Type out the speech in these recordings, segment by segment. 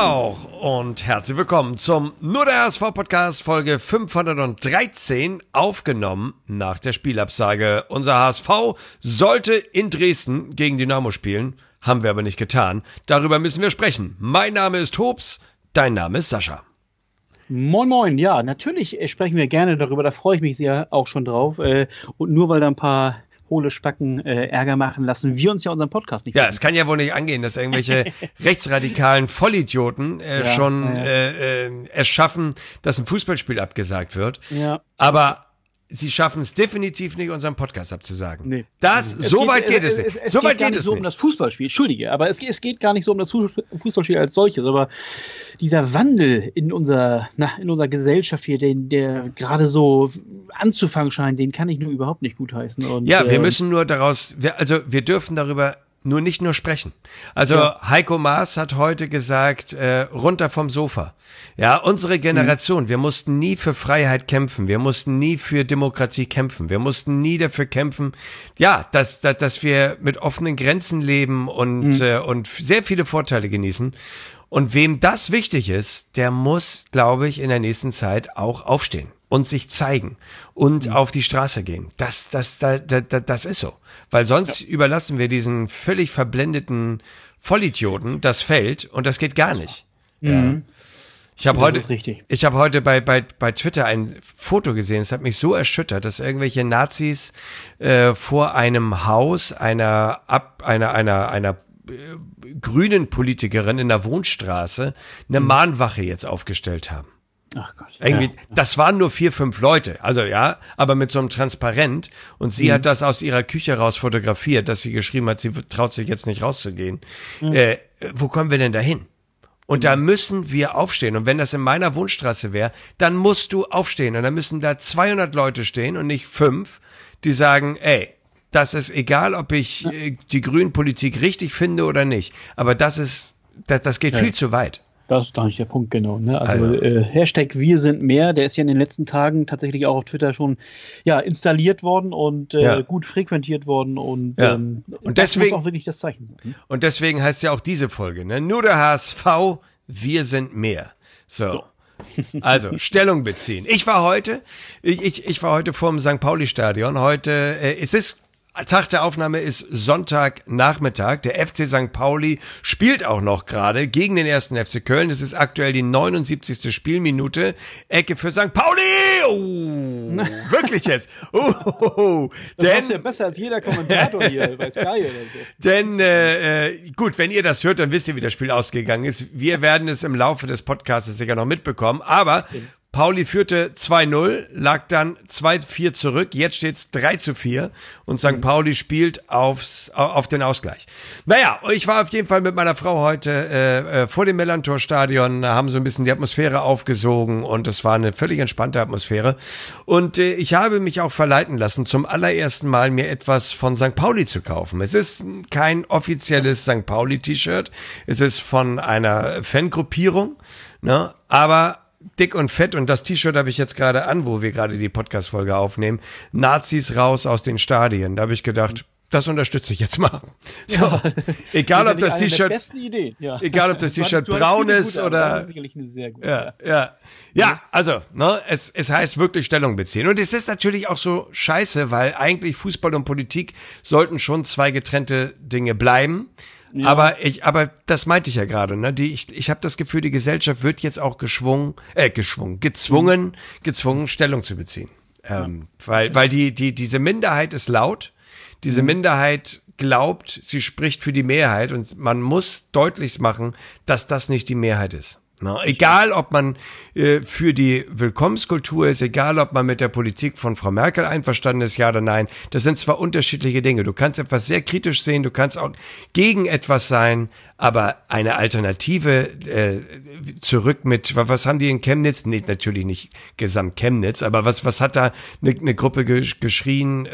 auch und herzlich willkommen zum Nur der HSV-Podcast Folge 513, aufgenommen nach der Spielabsage. Unser HSV sollte in Dresden gegen Dynamo spielen, haben wir aber nicht getan. Darüber müssen wir sprechen. Mein Name ist Hobbs, dein Name ist Sascha. Moin Moin, ja, natürlich sprechen wir gerne darüber, da freue ich mich sehr auch schon drauf. Und nur weil da ein paar hohle Spacken Ärger machen, lassen wir uns ja unseren Podcast nicht. Ja, es kann ja wohl nicht angehen, dass irgendwelche rechtsradikalen Vollidioten erschaffen, dass ein Fußballspiel abgesagt wird. Ja. Aber sie schaffen es definitiv nicht, unseren Podcast abzusagen. Nee. So weit geht es nicht. Es geht gar nicht so um das Fußballspiel, Entschuldige, aber es geht gar nicht so um das Fußballspiel als solches, aber dieser Wandel in unserer Gesellschaft hier, der gerade so anzufangen scheint, den kann ich nur überhaupt nicht gutheißen. Und, ja, wir müssen nur wir dürfen darüber nicht nur sprechen. Also ja. Heiko Maas hat heute gesagt, runter vom Sofa. Ja, unsere Generation, wir mussten nie für Freiheit kämpfen, wir mussten nie für Demokratie kämpfen, wir mussten nie dafür kämpfen, ja, dass wir mit offenen Grenzen leben und sehr viele Vorteile genießen. Und wem das wichtig ist, der muss, glaube ich, in der nächsten Zeit auch aufstehen und sich zeigen und auf die Straße gehen. Das ist so. Weil sonst überlassen wir diesen völlig verblendeten Vollidioten das Feld und das geht gar nicht. Ja. Ich habe heute bei Twitter ein Foto gesehen, es hat mich so erschüttert, dass irgendwelche Nazis vor einem Haus einer grünen Politikerin in der Wohnstraße eine Mahnwache jetzt aufgestellt haben. Ach Gott. Irgendwie, das waren nur 4, 5 Leute, also ja, aber mit so einem Transparent und sie hat das aus ihrer Küche raus fotografiert, dass sie geschrieben hat, sie traut sich jetzt nicht rauszugehen. Wo kommen wir denn dahin? Und da müssen wir aufstehen. Und wenn das in meiner Wohnstraße wäre, dann musst du aufstehen. Und dann müssen da 200 Leute stehen und nicht 5, die sagen, ey, das ist egal, ob ich die Grünen-Politik richtig finde oder nicht. Aber das geht viel zu weit. Das ist doch nicht der Punkt, genau. Ne? Also Hashtag Wir sind mehr, der ist ja in den letzten Tagen tatsächlich auch auf Twitter schon installiert worden und gut frequentiert worden. Und und das deswegen muss auch wirklich das Zeichen sein. Ne? Und deswegen heißt ja auch diese Folge, ne? Nur der HSV, wir sind mehr. So. Also, Stellung beziehen. Ich war heute vorm St. Pauli-Stadion. Tag der Aufnahme ist Sonntagnachmittag. Der FC St. Pauli spielt auch noch gerade gegen den 1. FC Köln. Es ist aktuell die 79. Spielminute. Ecke für St. Pauli! Oh, wirklich jetzt? Das ist ja besser als jeder Kommentator hier bei Sky oder so. Denn, gut, wenn ihr das hört, dann wisst ihr, wie das Spiel ausgegangen ist. Wir werden es im Laufe des Podcasts sicher noch mitbekommen. Aber Pauli führte 2-0, lag dann 2-4 zurück, jetzt steht's 3-4 und St. Pauli spielt auf den Ausgleich. Naja, ich war auf jeden Fall mit meiner Frau heute vor dem Millantor-Stadion, haben so ein bisschen die Atmosphäre aufgesogen und es war eine völlig entspannte Atmosphäre. Und ich habe mich auch verleiten lassen, zum allerersten Mal mir etwas von St. Pauli zu kaufen. Es ist kein offizielles St. Pauli-T-Shirt, es ist von einer Fangruppierung, ne? Aber dick und fett, und das T-Shirt habe ich jetzt gerade an, wo wir gerade die Podcast-Folge aufnehmen, Nazis raus aus den Stadien. Da habe ich gedacht, das unterstütze ich jetzt mal. So, ja. Egal ob das T-Shirt braun ist oder... Das ist sicherlich eine sehr gute. Ja, also, ne, es heißt wirklich Stellung beziehen. Und es ist natürlich auch so scheiße, weil eigentlich Fußball und Politik sollten schon 2 getrennte Dinge bleiben. Ja. Aber das meinte ich ja gerade, ne? Ich habe das Gefühl, die Gesellschaft wird jetzt auch gezwungen, Stellung zu beziehen. Weil diese Minderheit ist laut, diese Minderheit glaubt, sie spricht für die Mehrheit und man muss deutlich machen, dass das nicht die Mehrheit ist. No, egal, ob man für die Willkommenskultur ist, egal, ob man mit der Politik von Frau Merkel einverstanden ist, ja oder nein, das sind zwar unterschiedliche Dinge. Du kannst etwas sehr kritisch sehen, du kannst auch gegen etwas sein, aber eine Alternative zurück mit, was haben die in Chemnitz? Nee, natürlich nicht gesamt Chemnitz, aber was hat da eine Gruppe geschrien?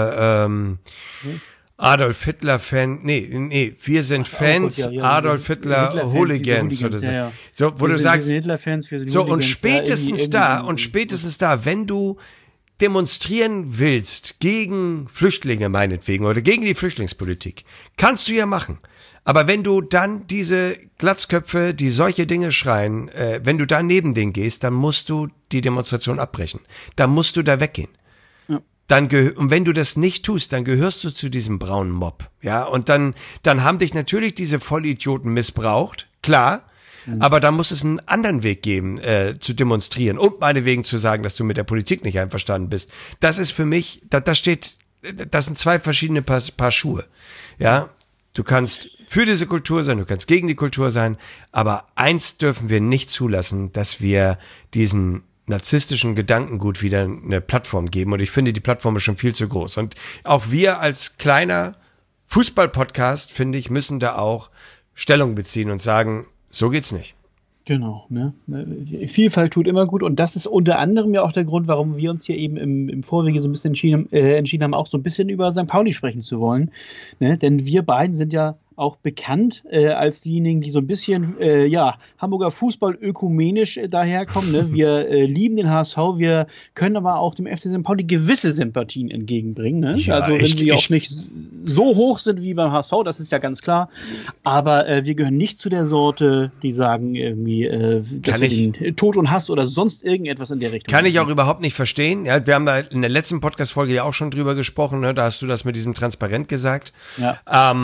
Adolf Hitler-Fan, wir sind Fans, Adolf Hitler Hooligans oder so. Ja. So, wo du sagst, Hitler-Fans, wir sind so, Hooligans, und spätestens da, wenn du demonstrieren willst gegen Flüchtlinge meinetwegen oder gegen die Flüchtlingspolitik, kannst du ja machen. Aber wenn du dann diese Glatzköpfe, die solche Dinge schreien, wenn du da neben denen gehst, dann musst du die Demonstration abbrechen. Dann musst du da weggehen. Ja. Und wenn du das nicht tust, dann gehörst du zu diesem braunen Mob. Ja, und dann haben dich natürlich diese Vollidioten missbraucht, klar. Aber da muss es einen anderen Weg geben, zu demonstrieren und meinetwegen zu sagen, dass du mit der Politik nicht einverstanden bist. Das ist für mich, das sind zwei verschiedene Paar Schuhe. Ja, du kannst für diese Kultur sein, du kannst gegen die Kultur sein, aber eins dürfen wir nicht zulassen, dass wir diesen narzisstischen Gedankengut wieder eine Plattform geben. Und ich finde, die Plattform ist schon viel zu groß. Und auch wir als kleiner Fußball-Podcast, finde ich, müssen da auch Stellung beziehen und sagen, so geht's nicht. Genau, ne? Vielfalt tut immer gut und das ist unter anderem ja auch der Grund, warum wir uns hier eben im Vorwege so ein bisschen entschieden haben, auch so ein bisschen über St. Pauli sprechen zu wollen. Ne? Denn wir beiden sind ja auch bekannt als diejenigen, die so ein bisschen Hamburger Fußball ökumenisch daherkommen. Ne? Wir lieben den HSV, wir können aber auch dem FC St. Pauli gewisse Sympathien entgegenbringen. Ne? Ja, also wenn sie auch nicht so hoch sind wie beim HSV, das ist ja ganz klar. Aber wir gehören nicht zu der Sorte, die sagen irgendwie, dass wir den Tod und Hass oder sonst irgendetwas in der Richtung kann ich auch überhaupt nicht verstehen. Ja, wir haben da in der letzten Podcast-Folge ja auch schon drüber gesprochen. Ne? Da hast du das mit diesem Transparent gesagt. Ja.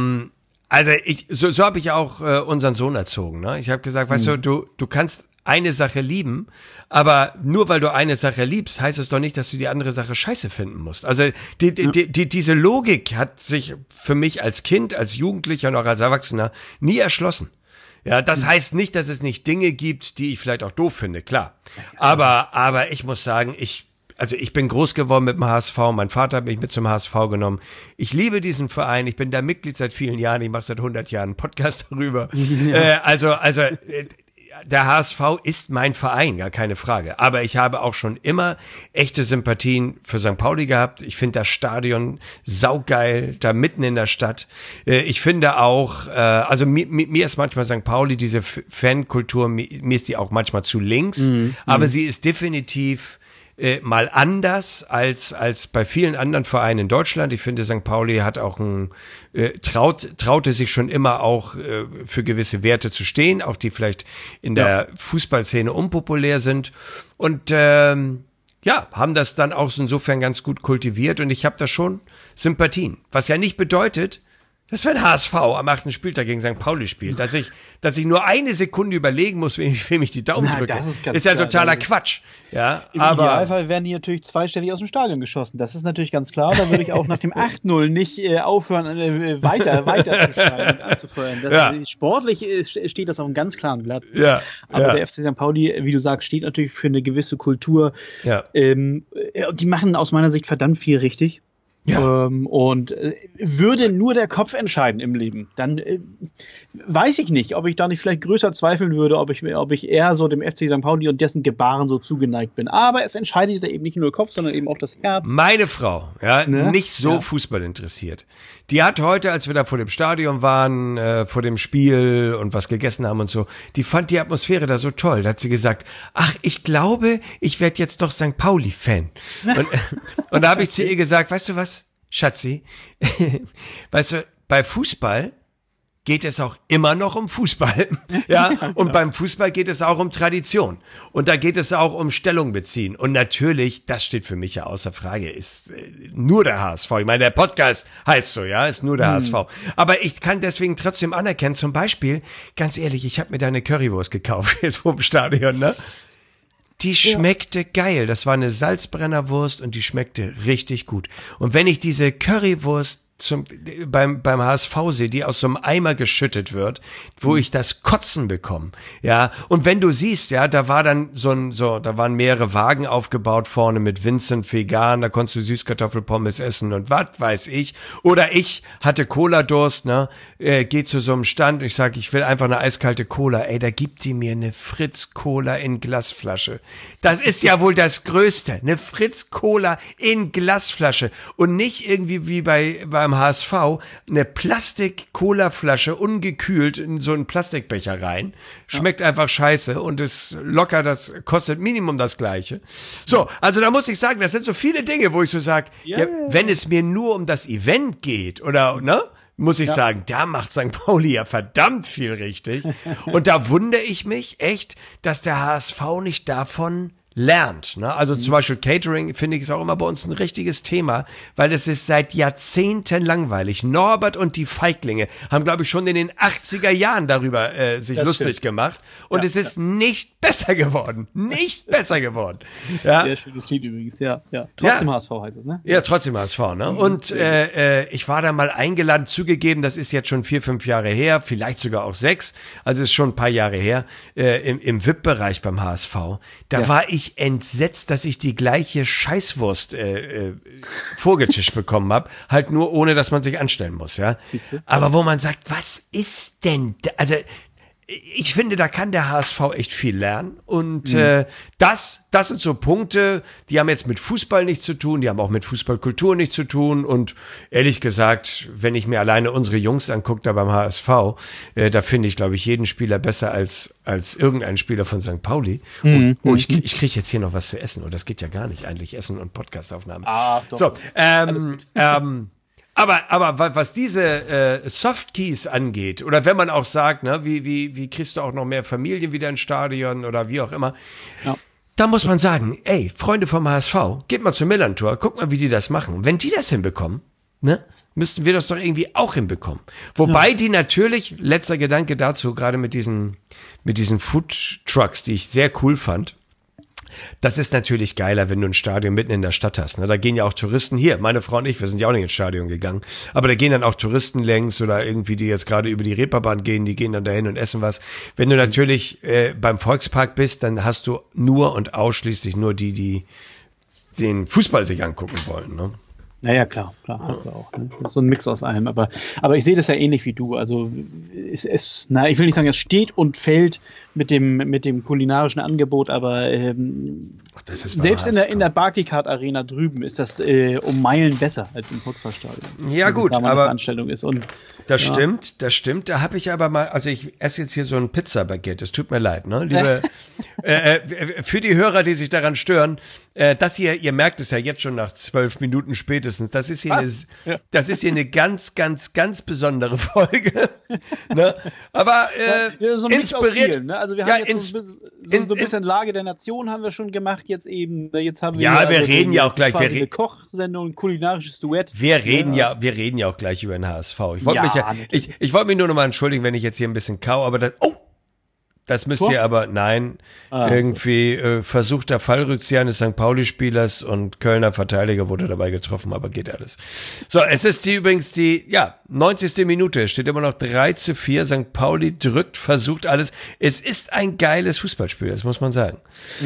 Also so habe ich auch unseren Sohn erzogen. Ne? Ich habe gesagt, weißt du kannst eine Sache lieben, aber nur weil du eine Sache liebst, heißt es doch nicht, dass du die andere Sache scheiße finden musst. Also diese Logik hat sich für mich als Kind, als Jugendlicher und auch als Erwachsener nie erschlossen. Ja, das heißt nicht, dass es nicht Dinge gibt, die ich vielleicht auch doof finde, klar. Aber ich muss sagen, ich bin groß geworden mit dem HSV, mein Vater hat mich mit zum HSV genommen. Ich liebe diesen Verein, ich bin da Mitglied seit vielen Jahren, ich mache seit 100 Jahren einen Podcast darüber. Ja. Der HSV ist mein Verein, gar keine Frage. Aber ich habe auch schon immer echte Sympathien für St. Pauli gehabt. Ich finde das Stadion saugeil, da mitten in der Stadt. Ich finde auch, mir ist manchmal St. Pauli, diese Fankultur, mir ist die auch manchmal zu links. Aber sie ist definitiv mal anders als bei vielen anderen Vereinen in Deutschland. Ich finde, St. Pauli hat auch traute sich schon immer auch für gewisse Werte zu stehen, auch die vielleicht in der Fußballszene unpopulär sind. Und haben das dann auch so insofern ganz gut kultiviert. Und ich habe da schon Sympathien. Was ja nicht bedeutet, dass wenn HSV am 8. Spieltag gegen St. Pauli spielt, dass ich nur eine Sekunde überlegen muss, wem ich die Daumen drücke. Das ist ja totaler Quatsch. Ja, Im Idealfall werden die natürlich zweistellig aus dem Stadion geschossen. Das ist natürlich ganz klar. Da würde ich auch nach dem 8-0 nicht aufhören, weiter zu schreien und anzufeuern. Sportlich steht das auf einem ganz klaren Blatt. Ja, aber der FC St. Pauli, wie du sagst, steht natürlich für eine gewisse Kultur. Ja. Und die machen aus meiner Sicht verdammt viel richtig. Ja. Und würde nur der Kopf entscheiden im Leben, dann weiß ich nicht, ob ich da nicht vielleicht größer zweifeln würde, ob ich eher so dem FC St. Pauli und dessen Gebaren so zugeneigt bin. Aber es entscheidet da eben nicht nur der Kopf, sondern eben auch das Herz. Meine Frau, nicht so Fußball interessiert. Die hat heute, als wir da vor dem Stadion waren, vor dem Spiel und was gegessen haben und so, die fand die Atmosphäre da so toll. Da hat sie gesagt, ach, ich glaube, ich werde jetzt doch St. Pauli-Fan. Und da habe ich zu ihr gesagt, weißt du was, Schatzi, weißt du, bei Fußball geht es auch immer noch um Fußball. Ja, und beim Fußball geht es auch um Tradition. Und da geht es auch um Stellung beziehen. Und natürlich, das steht für mich ja außer Frage, ist nur der HSV. Ich meine, der Podcast heißt so, ja, ist nur der HSV. Aber ich kann deswegen trotzdem anerkennen, zum Beispiel, ganz ehrlich, ich habe mir da eine Currywurst gekauft, jetzt vor dem Stadion, ne? Die schmeckte geil. Das war eine Salzbrennerwurst und die schmeckte richtig gut. Und wenn ich diese Currywurst beim HSV sehe, die aus so einem Eimer geschüttet wird, wo ich das Kotzen bekomme, ja, und wenn du siehst, ja, da war dann da waren mehrere Wagen aufgebaut vorne mit Vincent vegan, da konntest du Süßkartoffelpommes essen und was weiß ich, oder ich hatte Cola-Durst, ne, geh zu so einem Stand und ich sage, ich will einfach eine eiskalte Cola, ey, da gibt die mir eine Fritz-Cola in Glasflasche. Das ist ja wohl das Größte, eine Fritz-Cola in Glasflasche und nicht irgendwie wie beim HSV eine Plastik-Cola-Flasche ungekühlt in so einen Plastikbecher rein. Schmeckt einfach scheiße und ist locker, das kostet Minimum das Gleiche. So, also da muss ich sagen, das sind so viele Dinge, wo ich so sage, wenn es mir nur um das Event geht oder, ne? muss ich sagen, da macht St. Pauli ja verdammt viel richtig. Und da wundere ich mich echt, dass der HSV nicht davon lernt. Ne? Also zum Beispiel Catering, finde ich, ist auch immer bei uns ein richtiges Thema, weil es ist seit Jahrzehnten langweilig. Norbert und die Feiglinge haben, glaube ich, schon in den 80er Jahren darüber sich lustig gemacht. Und es ist nicht besser geworden. Nicht besser geworden. Ja? Sehr schönes Lied übrigens, ja. Trotzdem HSV heißt es, ne? Ja, trotzdem HSV, ne? Und ich war da mal eingeladen, zugegeben, das ist jetzt schon 4, 5 Jahre her, vielleicht sogar auch 6, also ist schon ein paar Jahre her, im VIP-Bereich beim HSV. Da war ich entsetzt, dass ich die gleiche Scheißwurst vorgetischt bekommen habe, halt nur ohne, dass man sich anstellen muss, ja. Aber wo man sagt, was ist denn da? Also ich finde, da kann der HSV echt viel lernen und das sind so Punkte, die haben jetzt mit Fußball nichts zu tun, die haben auch mit Fußballkultur nichts zu tun und ehrlich gesagt, wenn ich mir alleine unsere Jungs angucke da beim HSV, da finde ich, glaube ich, jeden Spieler besser als irgendein Spieler von St. Pauli. Ich kriege jetzt hier noch was zu essen, das geht ja gar nicht eigentlich, Essen und Podcastaufnahme. Doch. So, Aber was diese Softkeys angeht, oder wenn man auch sagt, ne, wie kriegst du auch noch mehr Familien wieder ins Stadion oder wie auch immer, da muss man sagen, ey, Freunde vom HSV, geht mal zum Millantor, guck mal, wie die das machen. Und wenn die das hinbekommen, ne, müssten wir das doch irgendwie auch hinbekommen. Wobei die natürlich, letzter Gedanke dazu, gerade mit diesen Food Trucks, die ich sehr cool fand, das ist natürlich geiler, wenn du ein Stadion mitten in der Stadt hast. Ne? Da gehen ja auch Touristen hier. Meine Frau und ich, wir sind ja auch nicht ins Stadion gegangen. Aber da gehen dann auch Touristen längs oder irgendwie, die jetzt gerade über die Reeperbahn gehen, die gehen dann dahin und essen was. Wenn du natürlich beim Volkspark bist, dann hast du nur und ausschließlich nur die den Fußball sich angucken wollen. Ne? Naja, klar, hast du auch. Ne? Das ist so ein Mix aus allem. Aber ich sehe das ja ähnlich wie du. Also ich will nicht sagen, es steht und fällt mit dem kulinarischen Angebot, aber selbst in der Barclaycard Arena drüben ist das um Meilen besser als im Volksparkstadion. Ja gut, da mal aber eine Veranstaltung ist. Und das stimmt. Da habe ich aber mal, also ich esse jetzt hier so ein Pizzabaguette, es tut mir leid, ne? Liebe, für die Hörer, die sich daran stören, das hier, ihr merkt es ja jetzt schon nach 12 Minuten spätestens, das ist hier eine ganz, ganz, ganz besondere Folge. Ne? Aber so inspiriert. Viel, ne? Also wir haben jetzt so ein bisschen Lage der Nation haben wir schon gemacht, jetzt eben. Jetzt haben wir wir reden ja auch gleich. Eine Kochsendung, ein kulinarisches Duett. Wir reden ja auch gleich über den HSV. Ich wollte mich nur noch mal entschuldigen, wenn ich jetzt hier ein bisschen kau, aber das müsst ihr aber, nein, irgendwie versuchter Fallrückzieher eines St. Pauli-Spielers und Kölner Verteidiger wurde dabei getroffen, aber geht alles. So, es ist übrigens die 90. Minute, es steht immer noch 3:4, St. Pauli drückt, versucht alles. Es ist ein geiles Fußballspiel, das muss man sagen.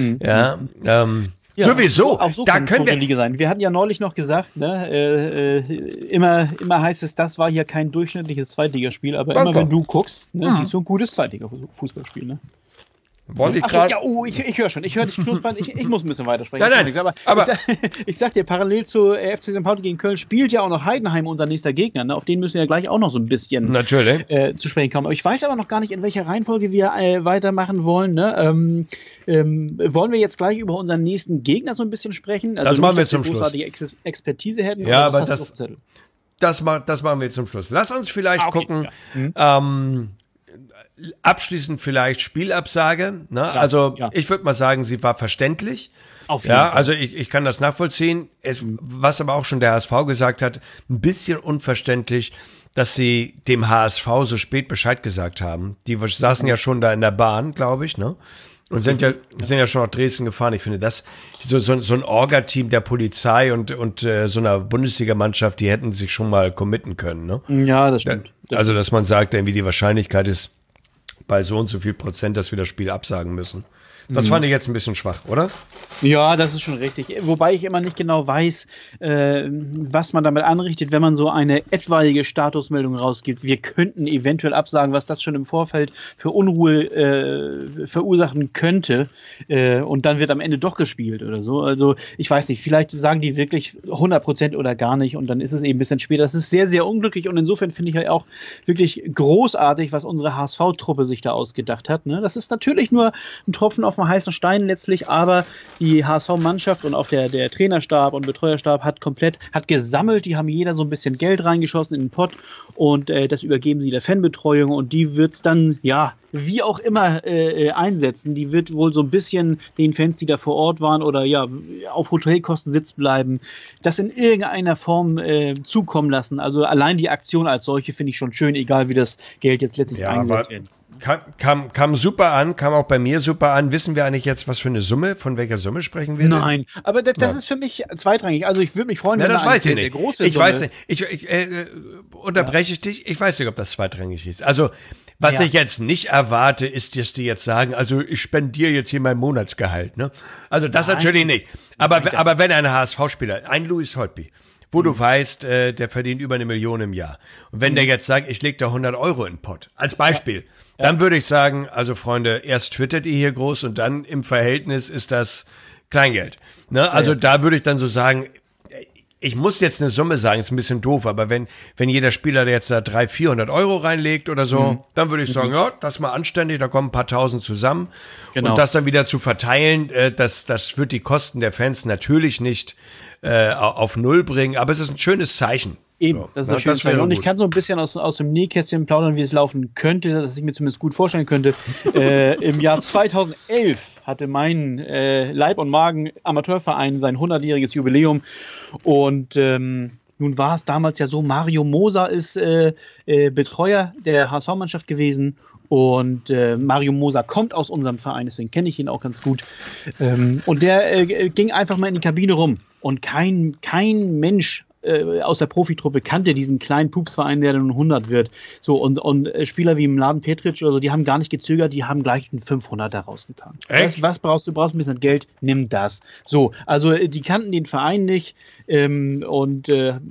Ja, sowieso, auch so da können wir Liga sein. Wir hatten ja neulich noch gesagt, ne, immer heißt es, das war hier kein durchschnittliches Zweitligaspiel, aber immer wenn du guckst, ne, siehst du ein gutes Zweitliga-Fußballspiel, ne? Wollte ich gerade. Ich höre schon. Ich höre dich knuspern. Ich muss ein bisschen weitersprechen. Nein. Aber ich sag dir, parallel zu FC St. Pauli gegen Köln spielt ja auch noch Heidenheim, unser nächster Gegner. Ne? Auf den müssen wir ja gleich auch noch so ein bisschen zu sprechen kommen. Aber ich weiß aber noch gar nicht, in welcher Reihenfolge wir weitermachen wollen. Ne? Wollen wir jetzt gleich über unseren nächsten Gegner so ein bisschen sprechen? Also das machen wir zum Schluss. Expertise hätten. Ja, aber das machen wir zum Schluss. Lass uns vielleicht gucken. Ja. Abschließend vielleicht Spielabsage. Ne? Ich würde mal sagen, sie war verständlich. Auf jeden Fall. Also ich kann das nachvollziehen. Was aber auch schon der HSV gesagt hat, ein bisschen unverständlich, dass sie dem HSV so spät Bescheid gesagt haben. Die saßen ja schon da in der Bahn, glaube ich, ne? Und sind ja schon nach Dresden gefahren. Ich finde das, so ein Orga-Team der Polizei und so einer Bundesligamannschaft, die hätten sich schon mal committen können, ne? Ja, das stimmt. Also, dass man sagt, irgendwie die Wahrscheinlichkeit ist bei so und so viel Prozent, dass wir das Spiel absagen müssen. Das fand ich jetzt ein bisschen schwach, oder? Ja, das ist schon richtig. Wobei ich immer nicht genau weiß, was man damit anrichtet, wenn man so eine etwaige Statusmeldung rausgibt. Wir könnten eventuell absagen, was das schon im Vorfeld für Unruhe verursachen könnte. Und dann wird am Ende doch gespielt oder so. Also ich weiß nicht, vielleicht sagen die wirklich 100% oder gar nicht. Und dann ist es eben ein bisschen später. Das ist sehr, sehr unglücklich. Und insofern finde ich halt auch wirklich großartig, was unsere HSV-Truppe sich sich da ausgedacht hat. Ne? Das ist natürlich nur ein Tropfen auf dem heißen Stein letztlich, aber die HSV-Mannschaft und auch der Trainerstab und Betreuerstab hat gesammelt, die haben jeder so ein bisschen Geld reingeschossen in den Pott und das übergeben sie der Fanbetreuung und die wird's dann, ja, wie auch immer einsetzen. Die wird wohl so ein bisschen den Fans, die da vor Ort waren oder ja auf Hotelkosten sitzen bleiben, das in irgendeiner Form zukommen lassen. Also allein die Aktion als solche finde ich schon schön, egal wie das Geld jetzt letztlich eingesetzt wird. Kam super an, kam auch bei mir super an. Wissen wir eigentlich jetzt, was für eine Summe, von welcher Summe sprechen wir? Nein, aber das ist für mich zweitrangig. Also ich würde mich freuen, wenn das weiß ich nicht. Ich Summe. weiß nicht. Ich unterbreche ich dich. Ich weiß nicht, ob das zweitrangig ist. Also was ich jetzt nicht erwarte, ist, dass die jetzt sagen, also ich spendiere jetzt hier mein Monatsgehalt. Ne? Also das natürlich nicht. Aber wenn ein HSV-Spieler, ein Louis Holtby, wo du weißt, der verdient über 1 Million im Jahr. Und wenn der jetzt sagt, ich leg da 100 Euro in den Pott, als Beispiel, dann würde ich sagen, also Freunde, erst twittert ihr hier groß und dann im Verhältnis ist das Kleingeld. Ne? Also da würde ich dann so sagen, ich muss jetzt eine Summe sagen, ist ein bisschen doof, aber wenn jeder Spieler jetzt da 300-400 Euro reinlegt oder so, dann würde ich sagen, ja, das mal anständig, da kommen ein paar Tausend zusammen. Genau. Und das dann wieder zu verteilen, das wird die Kosten der Fans natürlich nicht auf Null bringen, aber es ist ein schönes Zeichen. Eben, das ist ein schönes Zeichen. Und ich kann so ein bisschen aus dem Nähkästchen plaudern, wie es laufen könnte, dass ich mir zumindest gut vorstellen könnte. Im Jahr 2011 hatte mein Leib- und Magen-Amateurverein sein 100-jähriges Jubiläum und nun war es damals ja so, Mario Moser ist Betreuer der HSV-Mannschaft gewesen und Mario Moser kommt aus unserem Verein, deswegen kenne ich ihn auch ganz gut und der ging einfach mal in die Kabine rum und kein Mensch aus der Profitruppe kannte diesen kleinen Pupsverein, der dann 100 wird. So, und Spieler wie Mladen Petric oder so, die haben gar nicht gezögert, die haben gleich einen 500er rausgetan. Was brauchst du? Brauchst ein bisschen Geld? Nimm das. So, also die kannten den Verein nicht und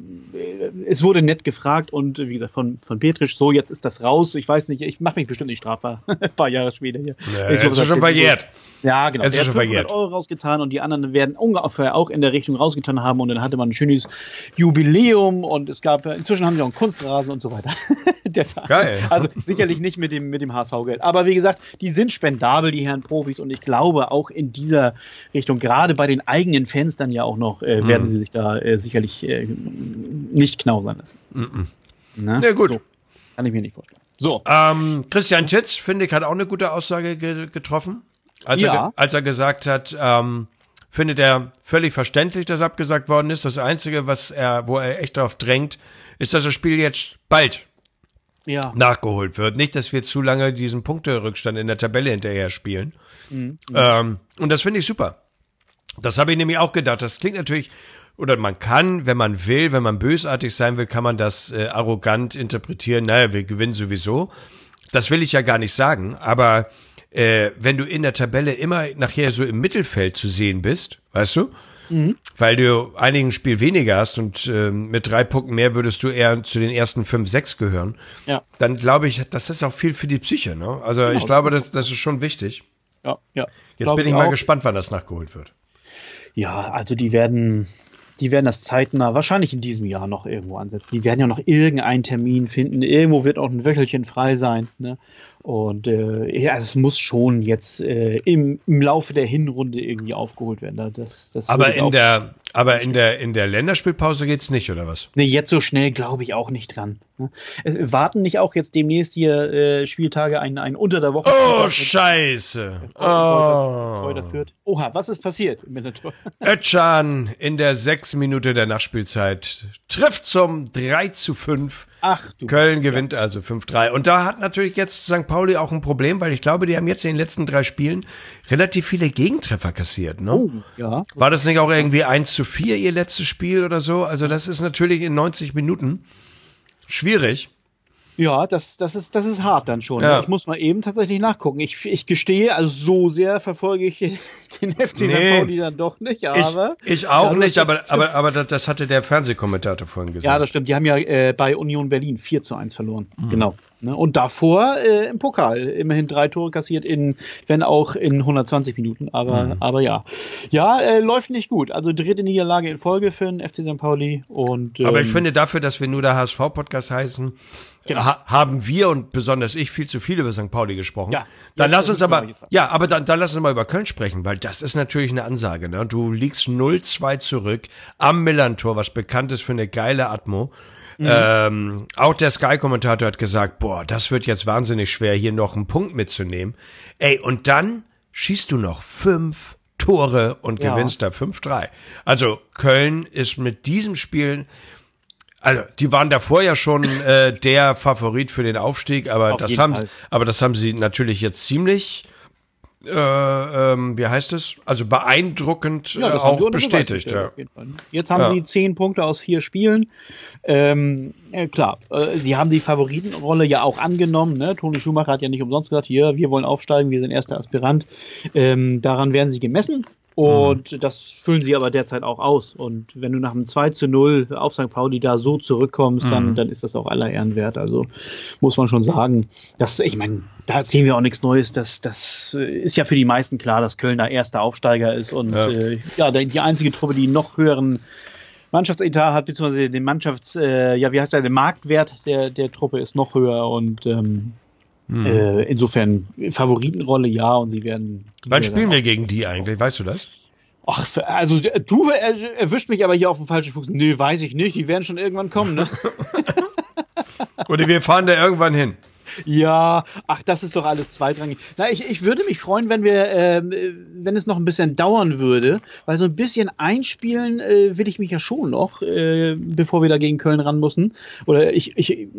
es wurde nett gefragt und wie gesagt, von Petric, so, jetzt ist das raus. Ich weiß nicht, ich mache mich bestimmt nicht strafbar. Ein paar Jahre später hier. Es ist schon verjährt. Ja, genau. Es ist schon 500 Euro rausgetan und die anderen werden ungefähr auch in der Richtung rausgetan haben und dann hatte man ein schönes Jubiläum und es gab, inzwischen haben sie auch einen Kunstrasen und so weiter. Geil. Also sicherlich nicht mit dem HSV-Geld. Aber wie gesagt, die sind spendabel, die Herren Profis und ich glaube auch in dieser Richtung, gerade bei den eigenen Fans dann ja auch noch, werden sie sich da sicherlich nicht knausern lassen. Na ja, gut. So, kann ich mir nicht vorstellen. So. Christian Titz, finde ich, hat auch eine gute Aussage getroffen. Als er gesagt hat, findet er völlig verständlich, dass abgesagt worden ist. Das Einzige, wo er echt darauf drängt, ist, dass das Spiel jetzt bald nachgeholt wird. Nicht, dass wir zu lange diesen Punkterückstand in der Tabelle hinterher spielen. Und das finde ich super. Das habe ich nämlich auch gedacht. Das klingt natürlich, oder man kann, wenn man will, wenn man bösartig sein will, kann man das arrogant interpretieren. Naja, wir gewinnen sowieso. Das will ich ja gar nicht sagen, aber wenn du in der Tabelle immer nachher so im Mittelfeld zu sehen bist, weißt du, weil du einigen Spiel weniger hast und mit 3 Punkten mehr würdest du eher zu den ersten 5, 6 gehören, dann glaube ich, das ist auch viel für die Psyche. Ne? Also genau, ich glaube, das ist schon wichtig. Ja. Jetzt bin ich mal gespannt, wann das nachgeholt wird. Ja, also die werden das zeitnah, wahrscheinlich in diesem Jahr noch irgendwo ansetzen. Die werden ja noch irgendeinen Termin finden. Irgendwo wird auch ein Wöchelchen frei sein. Ne? Und also es muss schon jetzt im Laufe der Hinrunde irgendwie aufgeholt werden. Das aber in der Länderspielpause geht's nicht, oder was? Nee, jetzt so schnell glaube ich auch nicht dran. Ne? Warten nicht auch jetzt demnächst hier Spieltage ein unter der Woche? Oh, Scheiße. Oha, was ist passiert? Özcan in der 6. Minute der Nachspielzeit trifft zum 3:5. Ach, du. Köln gewinnt also 5:3. Und da hat natürlich jetzt St. Pauli auch ein Problem, weil ich glaube, die haben jetzt in den letzten 3 Spielen relativ viele Gegentreffer kassiert. Ne? Oh, ja. War das nicht auch irgendwie 1:4 ihr letztes Spiel oder so? Also das ist natürlich in 90 Minuten schwierig. Ja, das ist hart dann schon. Ja. Ich muss mal eben tatsächlich nachgucken. Ich gestehe, also so sehr verfolge ich den FC St. Pauli dann doch nicht, aber... Ich auch nicht, aber das hatte der Fernsehkommentator vorhin gesagt. Ja, das stimmt. Die haben ja bei Union Berlin 4:1 verloren. Genau. Ne? Und davor im Pokal immerhin 3 Tore kassiert, wenn auch in 120 Minuten. Aber ja. Ja, läuft nicht gut. Also 3. Niederlage in Folge für den FC St. Pauli. Aber ich finde dafür, dass wir nur der HSV-Podcast heißen, genau, haben wir und besonders ich viel zu viel über St. Pauli gesprochen. Ja, dann lass uns aber lass uns mal über Köln sprechen, weil das ist natürlich eine Ansage. Ne? Du liegst 0-2 zurück am Millern-Tor, was bekannt ist für eine geile Atmo. Auch der Sky-Kommentator hat gesagt, boah, das wird jetzt wahnsinnig schwer, hier noch einen Punkt mitzunehmen. Ey, und dann schießt du noch 5 Tore und gewinnst da 5-3. Also Köln ist mit diesem Spiel, also die waren davor ja schon der Favorit für den Aufstieg, aber das haben sie natürlich jetzt ziemlich wie heißt es? Also beeindruckend auch bestätigt. Ja. Auf jeden Fall. Jetzt haben sie 10 Punkte aus 4 Spielen. Klar, sie haben die Favoritenrolle ja auch angenommen. Ne? Toni Schumacher hat ja nicht umsonst gesagt, hier, wir wollen aufsteigen, wir sind erster Aspirant. Daran werden sie gemessen. Und das füllen sie aber derzeit auch aus. Und wenn du nach einem 2:0 auf St. Pauli da so zurückkommst, dann ist das auch aller Ehren wert. Also muss man schon sagen, ich meine, da erzählen wir auch nichts Neues. Das ist ja für die meisten klar, dass Köln da erster Aufsteiger ist. Und die einzige Truppe, die noch höheren Mannschaftsetat hat, beziehungsweise den den Marktwert der Truppe ist noch höher. Und insofern Favoritenrolle, ja, und sie werden... Wann spielen wir gegen die eigentlich? Weißt du das? Ach, also du erwischt mich aber hier auf dem falschen Fuß. Nö, weiß ich nicht. Die werden schon irgendwann kommen, ne? Oder wir fahren da irgendwann hin. Ja, ach, das ist doch alles zweitrangig. Na, ich würde mich freuen, wenn es noch ein bisschen dauern würde, weil so ein bisschen einspielen will ich mich ja schon noch, bevor wir da gegen Köln ran müssen. Oder ich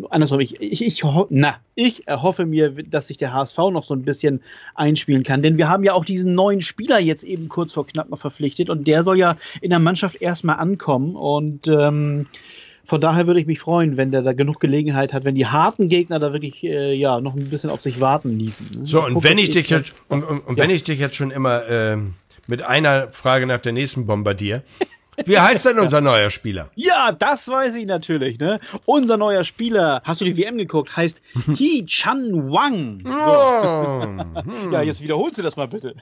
erhoffe mir, dass sich der HSV noch so ein bisschen einspielen kann, denn wir haben ja auch diesen neuen Spieler jetzt eben kurz vor knapp noch verpflichtet und der soll ja in der Mannschaft erstmal ankommen und von daher würde ich mich freuen, wenn der da genug Gelegenheit hat, wenn die harten Gegner da wirklich noch ein bisschen auf sich warten ließen. So, und wenn ich dich jetzt wenn ich dich jetzt schon immer mit einer Frage nach der nächsten bombardiere, wie heißt denn unser neuer Spieler? Ja, das weiß ich natürlich, ne? Unser neuer Spieler, hast du die WM geguckt, heißt Hee-Chan Wang. So. Ja, jetzt wiederholst du das mal bitte.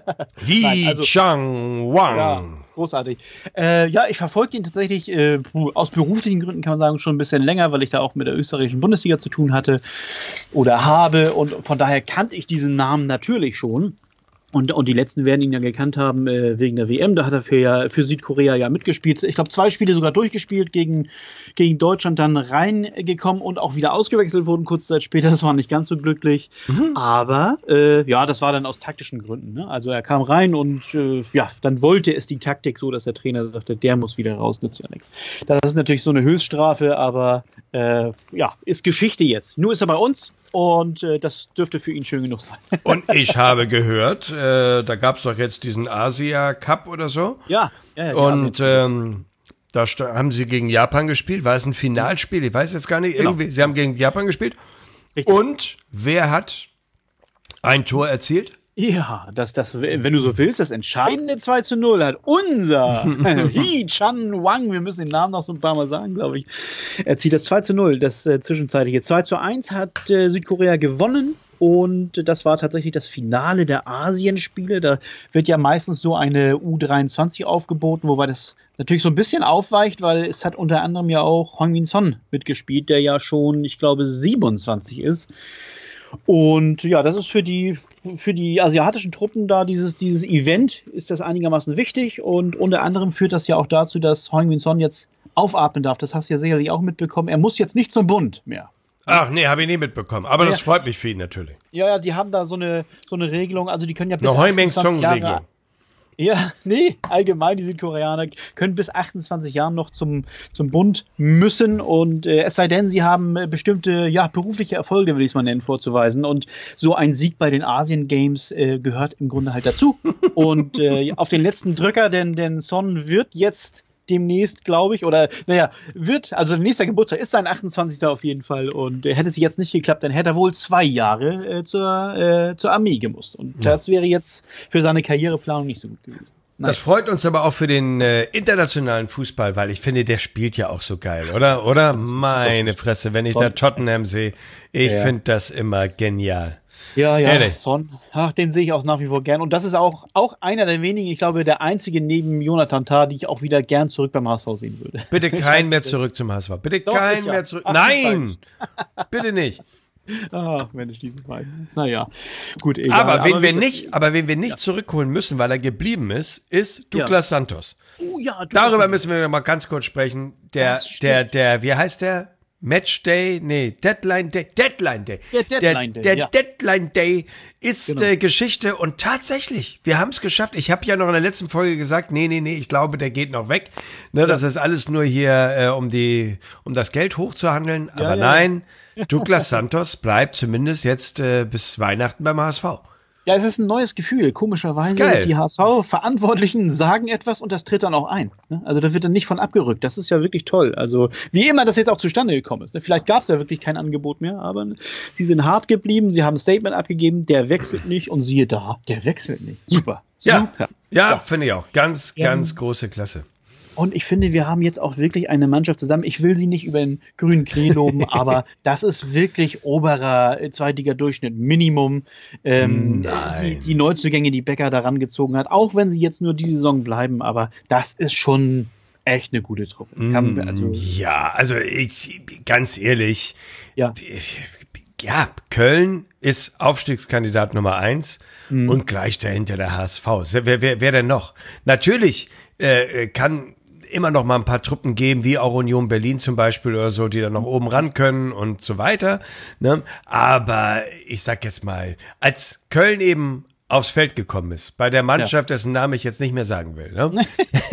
Hee-Chan Wang. Ja, großartig. Ich verfolge ihn tatsächlich aus beruflichen Gründen, kann man sagen, schon ein bisschen länger, weil ich da auch mit der österreichischen Bundesliga zu tun hatte oder habe und von daher kannte ich diesen Namen natürlich schon. Und die Letzten werden ihn ja gekannt haben wegen der WM. Da hat er für Südkorea ja mitgespielt. Ich glaube, 2 Spiele sogar durchgespielt, gegen Deutschland dann reingekommen und auch wieder ausgewechselt wurden kurze Zeit später. Das war nicht ganz so glücklich. Aber das war dann aus taktischen Gründen. Ne? Also er kam rein und dann wollte es die Taktik so, dass der Trainer sagte, der muss wieder raus, nützt ja nichts. Das ist natürlich so eine Höchststrafe, aber ist Geschichte jetzt. Nur ist er bei uns. Und das dürfte für ihn schön genug sein. Und ich habe gehört, da gab es doch jetzt diesen Asia Cup oder so. Ja. Und da haben sie gegen Japan gespielt. War es ein Finalspiel? Ich weiß jetzt gar nicht. Irgendwie, genau. Sie haben gegen Japan gespielt. Richtig. Und wer hat ein Tor erzielt? Ja, wenn du so willst, das entscheidende 2:0 hat unser Hee-Chan Wang, wir müssen den Namen noch so ein paar Mal sagen, glaube ich, er zieht das 2:0, das zwischenzeitliche 2:1 hat Südkorea gewonnen und das war tatsächlich das Finale der Asienspiele. Da wird ja meistens so eine U23 aufgeboten, wobei das natürlich so ein bisschen aufweicht, weil es hat unter anderem ja auch Heung-min Son mitgespielt, der ja schon, ich glaube, 27 ist. Und ja, das ist für die asiatischen Truppen da, dieses Event, ist das einigermaßen wichtig und unter anderem führt das ja auch dazu, dass Heung-min Son jetzt aufatmen darf. Das hast du ja sicherlich auch mitbekommen. Er muss jetzt nicht zum Bund mehr. Ach nee, habe ich nie mitbekommen. Aber das freut mich für ihn natürlich. Ja, die haben da so eine Regelung, also die können ja bis eine Heung-min-Son-Regelung. Ja, nee, allgemein, die Südkoreaner können bis 28 Jahren noch zum Bund müssen und es sei denn, sie haben bestimmte, berufliche Erfolge, will ich es mal nennen, vorzuweisen und so ein Sieg bei den Asian Games gehört im Grunde halt dazu und auf den letzten Drücker, denn Son wird jetzt demnächst, glaube ich. Oder, naja, also nächster Geburtstag ist sein 28. auf jeden Fall. Und hätte es jetzt nicht geklappt, dann hätte er wohl 2 Jahre zur Armee gemusst. Und das wäre jetzt für seine Karriereplanung nicht so gut gewesen. Nein. Das freut uns aber auch für den internationalen Fußball, weil ich finde, der spielt ja auch so geil, oder? Oder? Meine Fresse, wenn ich da Tottenham sehe, ich finde das immer genial. Ja, Son. Ach, den sehe ich auch nach wie vor gern. Und das ist auch einer der wenigen, ich glaube, der einzige neben Jonathan Tah, die ich auch wieder gern zurück beim HSV sehen würde. Bitte keinen mehr zurück zum HSV. Bitte keinen mehr zurück. Nein! Bitte nicht. Ach, Mensch, diese beiden. Naja, gut, egal. Aber wen wir nicht zurückholen müssen, weil er geblieben ist Douglas Santos. Oh ja, darüber müssen wir mal ganz kurz sprechen. Der, wie heißt der? Matchday? Nee, Deadline Day. Der Deadline Day ist Geschichte und tatsächlich, wir haben es geschafft. Ich habe ja noch in der letzten Folge gesagt, nee, ich glaube, der geht noch weg. Ne, das ist alles nur hier, um das Geld hochzuhandeln. Aber nein, Douglas Santos bleibt zumindest jetzt bis Weihnachten beim HSV. Ja, es ist ein neues Gefühl. Komischerweise, die HSV-Verantwortlichen sagen etwas und das tritt dann auch ein. Also da wird dann nicht von abgerückt. Das ist ja wirklich toll. Also wie immer das jetzt auch zustande gekommen ist. Vielleicht gab es ja wirklich kein Angebot mehr, aber sie sind hart geblieben. Sie haben ein Statement abgegeben, der wechselt nicht und siehe da, der wechselt nicht. Super. Ja, finde ich auch. Ganz große Klasse. Und ich finde, wir haben jetzt auch wirklich eine Mannschaft zusammen. Ich will sie nicht über den grünen Klee loben, aber das ist wirklich oberer Zweitliga-Durchschnitt, Minimum. Die Neuzugänge, die Becker da rangezogen hat, auch wenn sie jetzt nur die Saison bleiben, aber das ist schon echt eine gute Truppe. Ganz ehrlich, Köln ist Aufstiegskandidat Nummer 1 und gleich dahinter der HSV. Wer denn noch? Natürlich kann immer noch mal ein paar Truppen geben, wie auch Union Berlin zum Beispiel oder so, die dann noch oben ran können und so weiter. Ne? Aber ich sag jetzt mal, als Köln eben aufs Feld gekommen ist, bei der Mannschaft, dessen Namen ich jetzt nicht mehr sagen will, ne?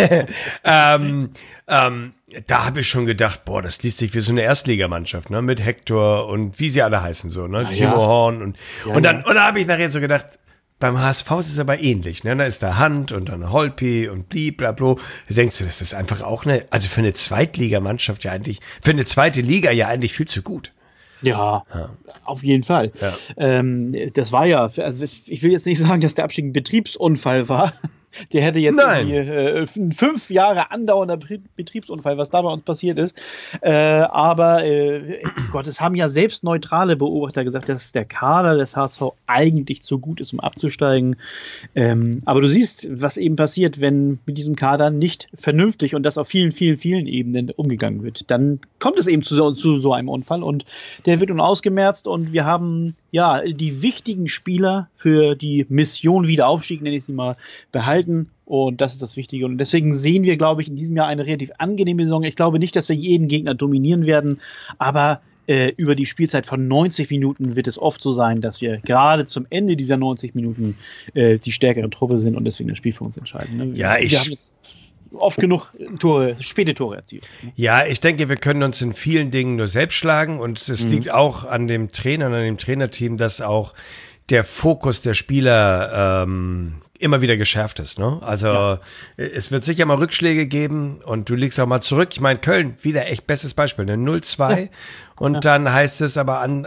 Da habe ich schon gedacht, das liest sich wie so eine Erstligamannschaft, ne? Mit Hector und wie sie alle heißen, so, ne? Timo Horn und dann habe ich nachher so gedacht, beim HSV ist es aber ähnlich, ne? Da ist da Hand und dann Holpi und blablabla. Da denkst du, das ist einfach auch also für eine Zweitligamannschaft für eine zweite Liga ja eigentlich viel zu gut. Ja, auf jeden Fall. Ja. Das war also ich will jetzt nicht sagen, dass der Abstieg ein Betriebsunfall war. Der hätte jetzt ein 5 Jahre andauernder Betriebsunfall, was da bei uns passiert ist. Aber es haben ja selbst neutrale Beobachter gesagt, dass der Kader des HSV eigentlich zu gut ist, um abzusteigen. Aber du siehst, was eben passiert, wenn mit diesem Kader nicht vernünftig und das auf vielen, vielen, vielen Ebenen umgegangen wird. Dann kommt es eben zu so einem Unfall und der wird nun ausgemerzt und wir haben die wichtigen Spieler für die Mission Wiederaufstieg, nenne ich sie mal, behalten. Und das ist das Wichtige. Und deswegen sehen wir, glaube ich, in diesem Jahr eine relativ angenehme Saison. Ich glaube nicht, dass wir jeden Gegner dominieren werden, aber über die Spielzeit von 90 Minuten wird es oft so sein, dass wir gerade zum Ende dieser 90 Minuten die stärkere Truppe sind und deswegen das Spiel für uns entscheiden. Ne? Wir haben jetzt oft genug späte Tore erzielt. Ja, ich denke, wir können uns in vielen Dingen nur selbst schlagen und es liegt auch an dem Trainer und an dem Trainerteam, dass auch der Fokus der Spieler immer wieder geschärft ist, ne? Also es wird sicher mal Rückschläge geben und du liegst auch mal zurück. Ich meine, Köln, wieder echt bestes Beispiel, ne? 0-2 und dann heißt es aber an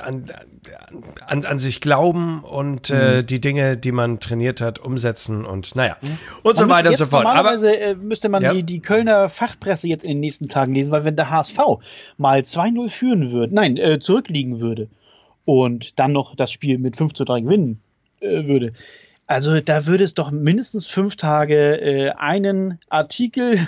sich glauben und die Dinge, die man trainiert hat, umsetzen und und so weiter und so fort. Normalerweise müsste man die Kölner Fachpresse jetzt in den nächsten Tagen lesen, weil wenn der HSV mal 2-0 führen würde, zurückliegen würde und dann noch das Spiel mit 5-3 gewinnen würde, also da würde es doch mindestens 5 Tage einen Artikel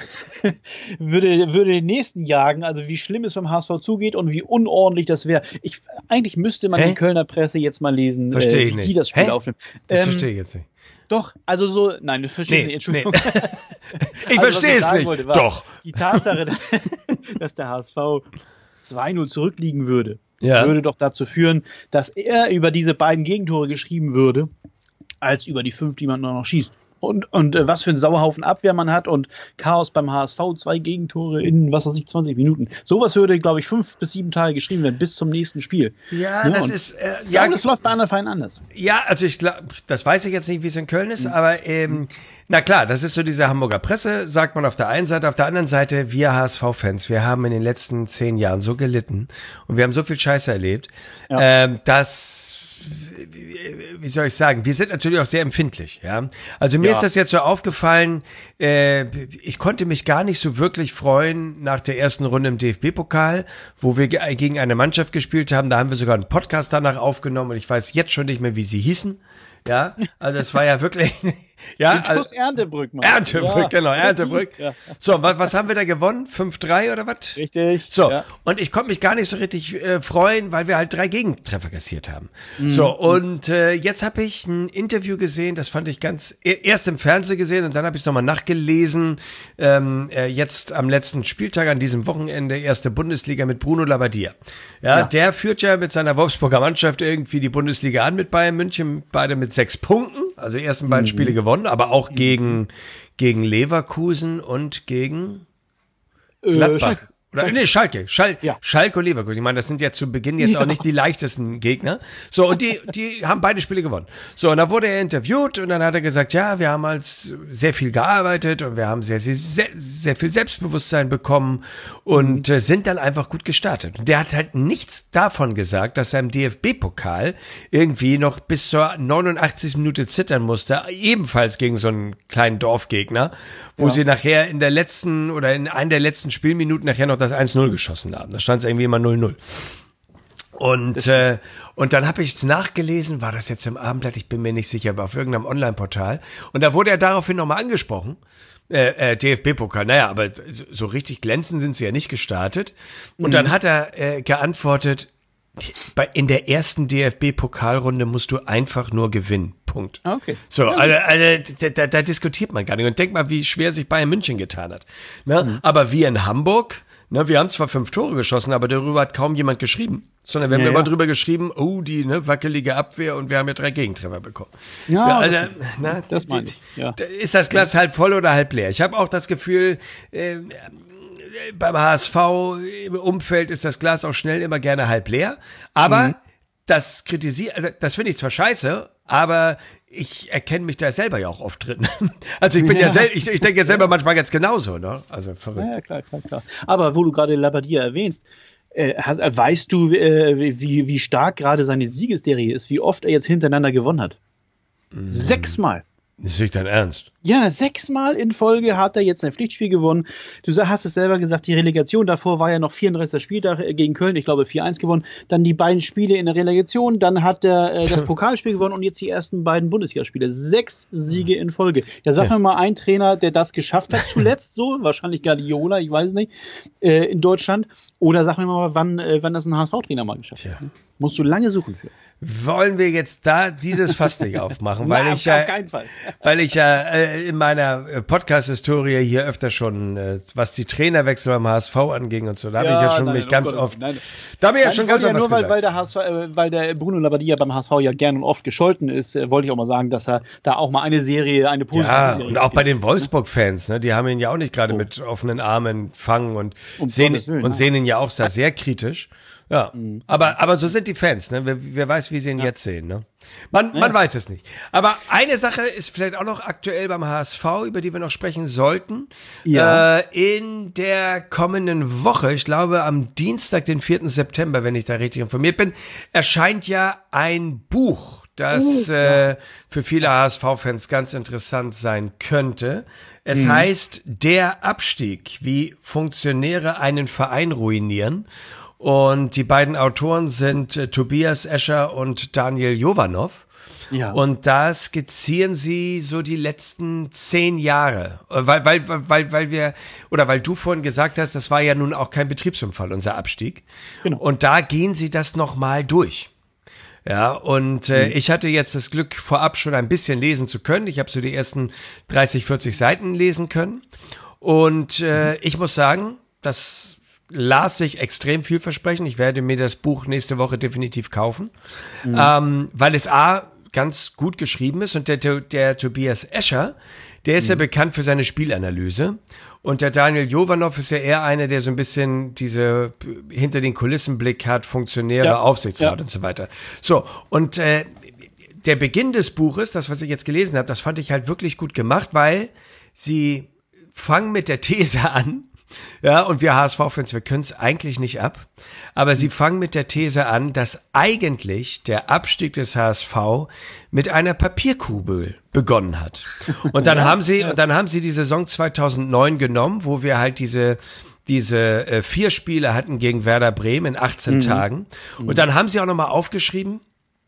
würde den nächsten jagen, also wie schlimm es beim HSV zugeht und wie unordentlich das wäre. Eigentlich müsste man die Kölner Presse jetzt mal lesen, wie die das Spiel aufnimmt. Das verstehe ich jetzt nicht. Doch, also nein, du verstehst nicht, Entschuldigung. Ich verstehe es nicht. Doch. Die Tatsache, dass der HSV 2-0 zurückliegen würde, würde doch dazu führen, dass er über diese beiden Gegentore geschrieben würde, als über die 5, die man noch schießt. Und was für ein Sauerhaufen Abwehr man hat und Chaos beim HSV, 2 Gegentore in, 20 Minuten. Sowas würde, glaube ich, 5 bis 7 Tage geschrieben werden bis zum nächsten Spiel. Ja, das ist... das läuft bei anderen Vereinen anders. Ja, also ich glaube, das weiß ich jetzt nicht, wie es in Köln ist, aber na klar, das ist so diese Hamburger Presse, sagt man auf der einen Seite. Auf der anderen Seite, wir HSV-Fans, wir haben in den letzten 10 Jahren so gelitten und wir haben so viel Scheiße erlebt, dass... Wie soll ich sagen, wir sind natürlich auch sehr empfindlich, ja. Also mir ist das jetzt so aufgefallen, ich konnte mich gar nicht so wirklich freuen nach der ersten Runde im DFB-Pokal, wo wir gegen eine Mannschaft gespielt haben, da haben wir sogar einen Podcast danach aufgenommen und ich weiß jetzt schon nicht mehr, wie sie hießen. Ja, also es war ja wirklich, ja. Also, Erntebrück, Mann. Erntebrück, genau, Erntebrück. Ja. So, was haben wir da gewonnen? 5-3 oder was? Richtig. So, und ich konnte mich gar nicht so richtig freuen, weil wir halt 3 Gegentreffer kassiert haben. So, und jetzt habe ich ein Interview gesehen, das fand ich erst im Fernsehen gesehen und dann habe ich es nochmal nachgelesen, jetzt am letzten Spieltag an diesem Wochenende, erste Bundesliga mit Bruno Labbadia. Ja, der führt ja mit seiner Wolfsburger Mannschaft irgendwie die Bundesliga an mit Bayern München, beide mit 6 Punkten, also die ersten beiden Spiele gewonnen, aber auch gegen Leverkusen und gegen Gladbach. Schalke. Schalke und Leverkusen. Ich meine, das sind ja zu Beginn jetzt auch nicht die leichtesten Gegner. So, und die haben beide Spiele gewonnen. So, und da wurde er interviewt und dann hat er gesagt, ja, wir haben halt sehr viel gearbeitet und wir haben sehr viel Selbstbewusstsein bekommen und sind dann einfach gut gestartet. Und der hat halt nichts davon gesagt, dass er im DFB-Pokal irgendwie noch bis zur 89. Minute zittern musste, ebenfalls gegen so einen kleinen Dorfgegner, wo sie nachher in einer der letzten Spielminuten nachher noch das 1-0 geschossen haben. Da stand es irgendwie immer 0-0. Und dann habe ich es nachgelesen, war das jetzt im Abendblatt, ich bin mir nicht sicher, aber auf irgendeinem Online-Portal. Und da wurde er daraufhin nochmal angesprochen. DFB-Pokal, naja, aber so richtig glänzend sind sie ja nicht gestartet. Und dann hat er geantwortet, in der ersten DFB-Pokalrunde musst du einfach nur gewinnen. Punkt. Okay. So, also da diskutiert man gar nicht. Und denk mal, wie schwer sich Bayern München getan hat. Ne? Aber wir in Hamburg, ne, wir haben zwar 5 Tore geschossen, aber darüber hat kaum jemand geschrieben. Sondern wir haben immer drüber geschrieben, die wackelige Abwehr und wir haben ja 3 Gegentreffer bekommen. Ja, so, also, das meine ich. Ja. Ist das Glas halb voll oder halb leer? Ich habe auch das Gefühl, beim HSV im Umfeld ist das Glas auch schnell immer gerne halb leer. Aber das finde ich zwar scheiße, aber ich erkenne mich da selber ja auch oft drin. Also ich bin ich denke ja selber manchmal ganz genauso, ne? Also verrückt. Ja, klar. Aber wo du gerade Labbadia erwähnst, weißt du, wie stark gerade seine Siegesserie ist, wie oft er jetzt hintereinander gewonnen hat? 6 Mal. Das ist nicht dein Ernst? Ja, 6 Mal in Folge hat er jetzt ein Pflichtspiel gewonnen. Du hast es selber gesagt, die Relegation davor war ja noch 34. Spieltag gegen Köln, ich glaube 4-1 gewonnen. Dann die beiden Spiele in der Relegation, dann hat er das Pokalspiel gewonnen und jetzt die ersten beiden Bundesligaspiele. 6 Siege in Folge. Ja, sag mir mal ein Trainer, der das geschafft hat zuletzt, so, wahrscheinlich Guardiola, ich weiß es nicht, in Deutschland. Oder sag mir mal, wann das ein HSV-Trainer mal geschafft hat. Musst du lange suchen für. Wollen wir jetzt da dieses Fass nicht aufmachen, weil auf keinen Fall. Weil ich ja in meiner Podcast-Historie hier öfter schon, was die Trainerwechsel beim HSV anging und so, da habe ich ja schon mich ganz oft, da habe ich ja schon ganz oft was gesagt. Weil der Bruno Labbadia beim HSV ja gern und oft gescholten ist, wollte ich auch mal sagen, dass er da auch mal eine positive Serie und auch bei den Wolfsburg-Fans, ne, die haben ihn ja auch nicht gerade mit offenen Armen empfangen und sehen ihn ja auch sehr kritisch. Ja, aber so sind die Fans, ne? Wer weiß, wie sie ihn jetzt sehen, ne? Man weiß es nicht. Aber eine Sache ist vielleicht auch noch aktuell beim HSV, über die wir noch sprechen sollten. Ja. In der kommenden Woche, ich glaube am Dienstag, den 4. September, wenn ich da richtig informiert bin, erscheint ja ein Buch, das für viele HSV-Fans ganz interessant sein könnte. Es heißt Der Abstieg, wie Funktionäre einen Verein ruinieren. Und die beiden Autoren sind Tobias Escher und Daniel Jovanov. Ja. Und da skizzieren sie so die letzten 10 Jahre. Weil du vorhin gesagt hast, das war ja nun auch kein Betriebsunfall, unser Abstieg. Genau. Und da gehen sie das nochmal durch. Ja, und ich hatte jetzt das Glück, vorab schon ein bisschen lesen zu können. Ich habe so die ersten 30, 40 Seiten lesen können. Und ich muss sagen, das las sich extrem vielversprechend. Ich werde mir das Buch nächste Woche definitiv kaufen, weil es ganz gut geschrieben ist. Und der Tobias Escher, der ist ja bekannt für seine Spielanalyse. Und der Daniel Jovanov ist ja eher einer, der so ein bisschen diese hinter den Kulissen Blick hat, Funktionäre, Aufsichtsrat und so weiter. So, und der Beginn des Buches, das, was ich jetzt gelesen habe, das fand ich halt wirklich gut gemacht, weil sie fangen mit der These an, ja, und wir HSV-Fans, wir können es eigentlich nicht ab, aber sie fangen mit der These an, dass eigentlich der Abstieg des HSV mit einer Papierkugel begonnen hat. Und dann haben sie die Saison 2009 genommen, wo wir halt diese 4 Spiele hatten gegen Werder Bremen in 18 Tagen. Und dann haben sie auch nochmal aufgeschrieben,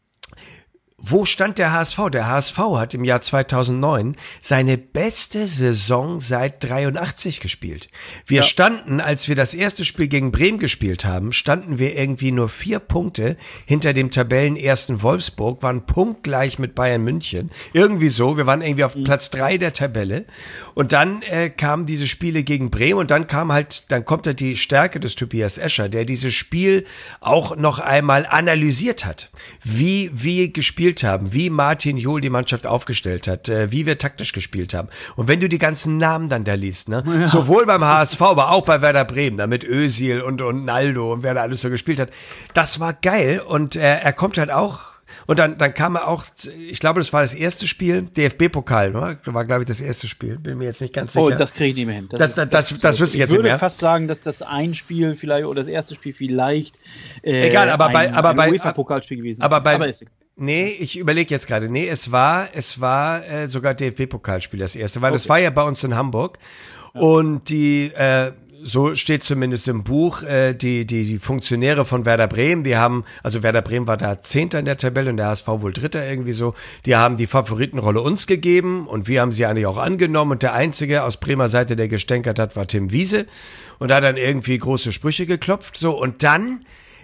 wo stand der HSV? Der HSV hat im Jahr 2009 seine beste Saison seit 83 gespielt. Wir standen, als wir das erste Spiel gegen Bremen gespielt haben, standen wir irgendwie nur 4 Punkte hinter dem Tabellenersten Wolfsburg, waren punktgleich mit Bayern München. Irgendwie so, wir waren irgendwie auf Platz 3 der Tabelle. Und dann kamen diese Spiele gegen Bremen und dann kommt halt die Stärke des Tobias Escher, der dieses Spiel auch noch einmal analysiert hat. Wie wir gespielt haben, wie Martin Jol die Mannschaft aufgestellt hat, wie wir taktisch gespielt haben. Und wenn du die ganzen Namen dann da liest, ne, sowohl beim HSV, aber auch bei Werder Bremen, da mit Özil und Naldo und wer da alles so gespielt hat, das war geil. Und er kommt halt auch. Und dann kam er auch, ich glaube, das war das erste Spiel, DFB-Pokal, ne? War, glaube ich, das erste Spiel. Bin mir jetzt nicht ganz sicher. Oh, das kriege ich nicht mehr hin. Das wüsste ich jetzt nicht mehr. Ich würde fast sagen, dass das ein Spiel vielleicht, oder das erste Spiel vielleicht egal, aber bei UEFA-Pokalspiel gewesen ist. Aber ist nee, ich überlege jetzt gerade. Nee, es war sogar DFB-Pokalspiel das erste, weil das war ja bei uns in Hamburg. Ja. Und so steht zumindest im Buch, die Funktionäre von Werder Bremen, Werder Bremen war da 10. in der Tabelle und der HSV wohl 3. irgendwie so, die haben die Favoritenrolle uns gegeben und wir haben sie eigentlich auch angenommen und der Einzige aus Bremer Seite, der gestänkert hat, war Tim Wiese und hat dann irgendwie große Sprüche geklopft, so, und dann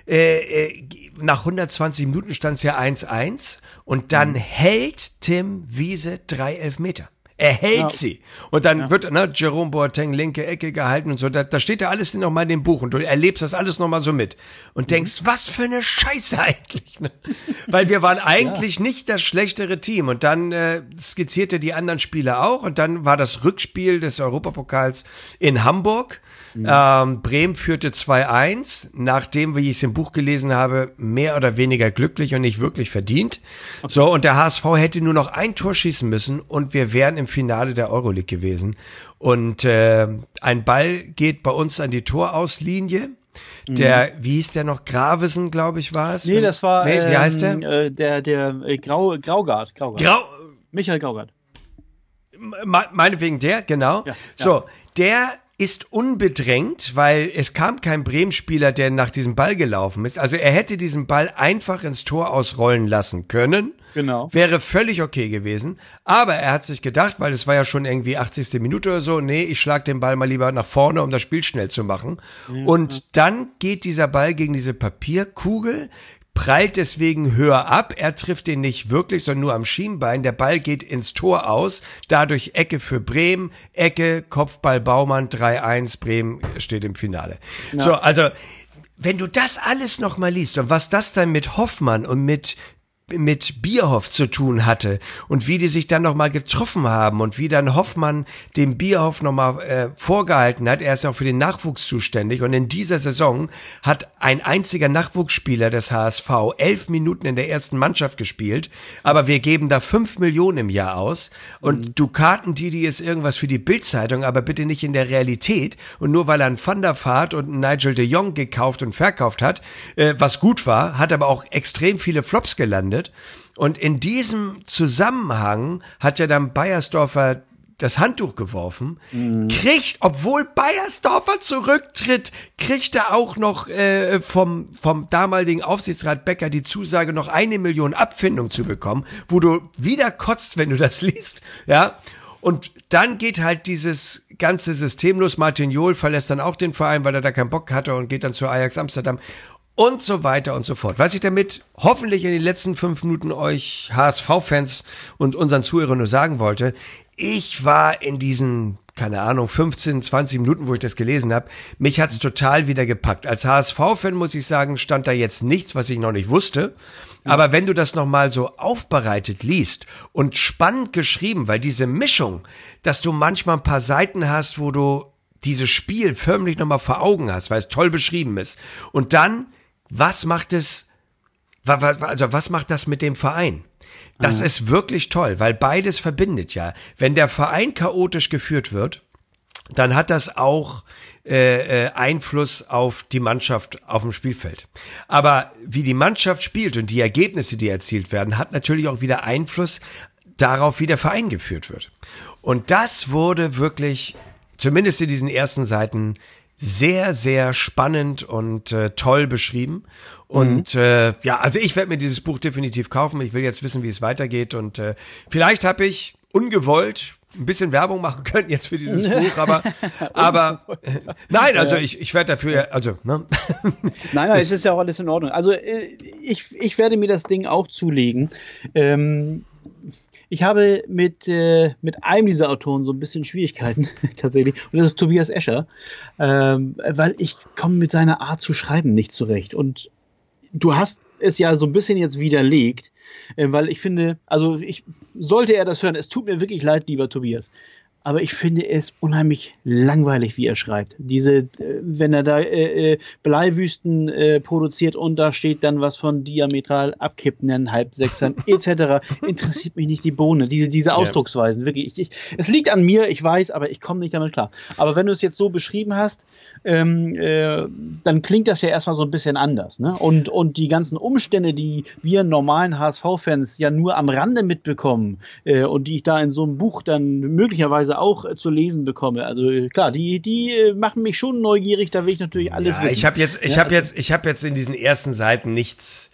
nach 120 Minuten stand es ja 1-1 und dann hält Tim Wiese 3 Elfmeter. Er hält sie. Und dann wird Jerome Boateng linke Ecke gehalten und so. Da steht ja alles nochmal in dem Buch und du erlebst das alles nochmal so mit. Und denkst, was für eine Scheiße eigentlich. Ne? Weil wir waren eigentlich nicht das schlechtere Team. Und dann skizzierte die anderen Spieler auch. Und dann war das Rückspiel des Europapokals in Hamburg. Bremen führte 2-1, nachdem, wie ich es im Buch gelesen habe, mehr oder weniger glücklich und nicht wirklich verdient. Okay. So, und der HSV hätte nur noch ein Tor schießen müssen und wir wären im Finale der Euroleague gewesen. Und ein Ball geht bei uns an die Torauslinie. Wie hieß der noch? Gravesen, glaube ich, war es? Nee, das war, wie heißt der? Der Graugart. Michael Graugart. Meinetwegen der, genau. Ja, so, der ist unbedrängt, weil es kam kein Bremen-Spieler, der nach diesem Ball gelaufen ist. Also er hätte diesen Ball einfach ins Tor ausrollen lassen können. Genau. Wäre völlig okay gewesen. Aber er hat sich gedacht, weil es war ja schon irgendwie 80. Minute oder so, nee, ich schlag den Ball mal lieber nach vorne, um das Spiel schnell zu machen. Mhm. Und dann geht dieser Ball gegen diese Papierkugel, prallt deswegen höher ab. Er trifft den nicht wirklich, sondern nur am Schienbein. Der Ball geht ins Tor aus. Dadurch Ecke für Bremen. Ecke, Kopfball Baumann, 3-1. Bremen steht im Finale. Ja. So, also, wenn du das alles nochmal liest und was das dann mit Hoffmann und mit Bierhoff zu tun hatte und wie die sich dann nochmal getroffen haben und wie dann Hoffmann dem Bierhoff nochmal vorgehalten hat. Er ist ja auch für den Nachwuchs zuständig und in dieser Saison hat ein einziger Nachwuchsspieler des HSV 11 Minuten in der ersten Mannschaft gespielt, aber wir geben da 5 Millionen im Jahr aus und Ducaten Didi ist irgendwas für die Bild-Zeitung, aber bitte nicht in der Realität und nur weil er einen Van der Vaart und einen Nigel de Jong gekauft und verkauft hat, was gut war, hat aber auch extrem viele Flops gelandet. Und in diesem Zusammenhang hat ja dann Beiersdorfer das Handtuch geworfen, obwohl Beiersdorfer zurücktritt, kriegt er auch noch vom damaligen Aufsichtsrat Becker die Zusage, noch 1 Million Abfindung zu bekommen, wo du wieder kotzt, wenn du das liest, ja. Und dann geht halt dieses ganze System los. Martin Jol verlässt dann auch den Verein, weil er da keinen Bock hatte und geht dann zu Ajax Amsterdam. Und so weiter und so fort. Was ich damit hoffentlich in den letzten 5 Minuten euch HSV-Fans und unseren Zuhörern nur sagen wollte, ich war in diesen, keine Ahnung, 15, 20 Minuten, wo ich das gelesen habe, mich hat's total wieder gepackt. Als HSV-Fan muss ich sagen, stand da jetzt nichts, was ich noch nicht wusste. Aber wenn du das nochmal so aufbereitet liest und spannend geschrieben, weil diese Mischung, dass du manchmal ein paar Seiten hast, wo du dieses Spiel förmlich nochmal vor Augen hast, weil es toll beschrieben ist. Und dann, was macht das mit dem Verein? Das ist wirklich toll, weil beides verbindet ja. Wenn der Verein chaotisch geführt wird, dann hat das auch Einfluss auf die Mannschaft auf dem Spielfeld. Aber wie die Mannschaft spielt und die Ergebnisse, die erzielt werden, hat natürlich auch wieder Einfluss darauf, wie der Verein geführt wird. Und das wurde wirklich, zumindest in diesen ersten Seiten, sehr, sehr spannend und toll beschrieben. Und also ich werde mir dieses Buch definitiv kaufen. Ich will jetzt wissen, wie es weitergeht. Und vielleicht habe ich ungewollt ein bisschen Werbung machen können jetzt für dieses Buch, aber nein, also ich werde dafür, also ne? Nein, es ist ja auch alles in Ordnung. Also ich werde mir das Ding auch zulegen. Ich habe mit einem dieser Autoren so ein bisschen Schwierigkeiten tatsächlich, und das ist Tobias Escher, weil ich komme mit seiner Art zu schreiben nicht zurecht. Und du hast es ja so ein bisschen jetzt widerlegt, weil ich finde, also sollte er das hören, es tut mir wirklich leid, lieber Tobias, aber ich finde es unheimlich langweilig, wie er schreibt. Wenn er da Bleiwüsten produziert und da steht dann was von diametral abkippenden Halbsechsern etc., interessiert mich nicht die Bohne, diese Ausdrucksweisen, wirklich. Es liegt an mir, ich weiß, aber ich komme nicht damit klar. Aber wenn du es jetzt so beschrieben hast, dann klingt das ja erstmal so ein bisschen anders, ne? Und die ganzen Umstände, die wir normalen HSV-Fans ja nur am Rande mitbekommen und die ich da in so einem Buch dann möglicherweise auch zu lesen bekomme. Also klar, die machen mich schon neugierig, da will ich natürlich alles wissen. Ich habe jetzt in diesen ersten Seiten nicht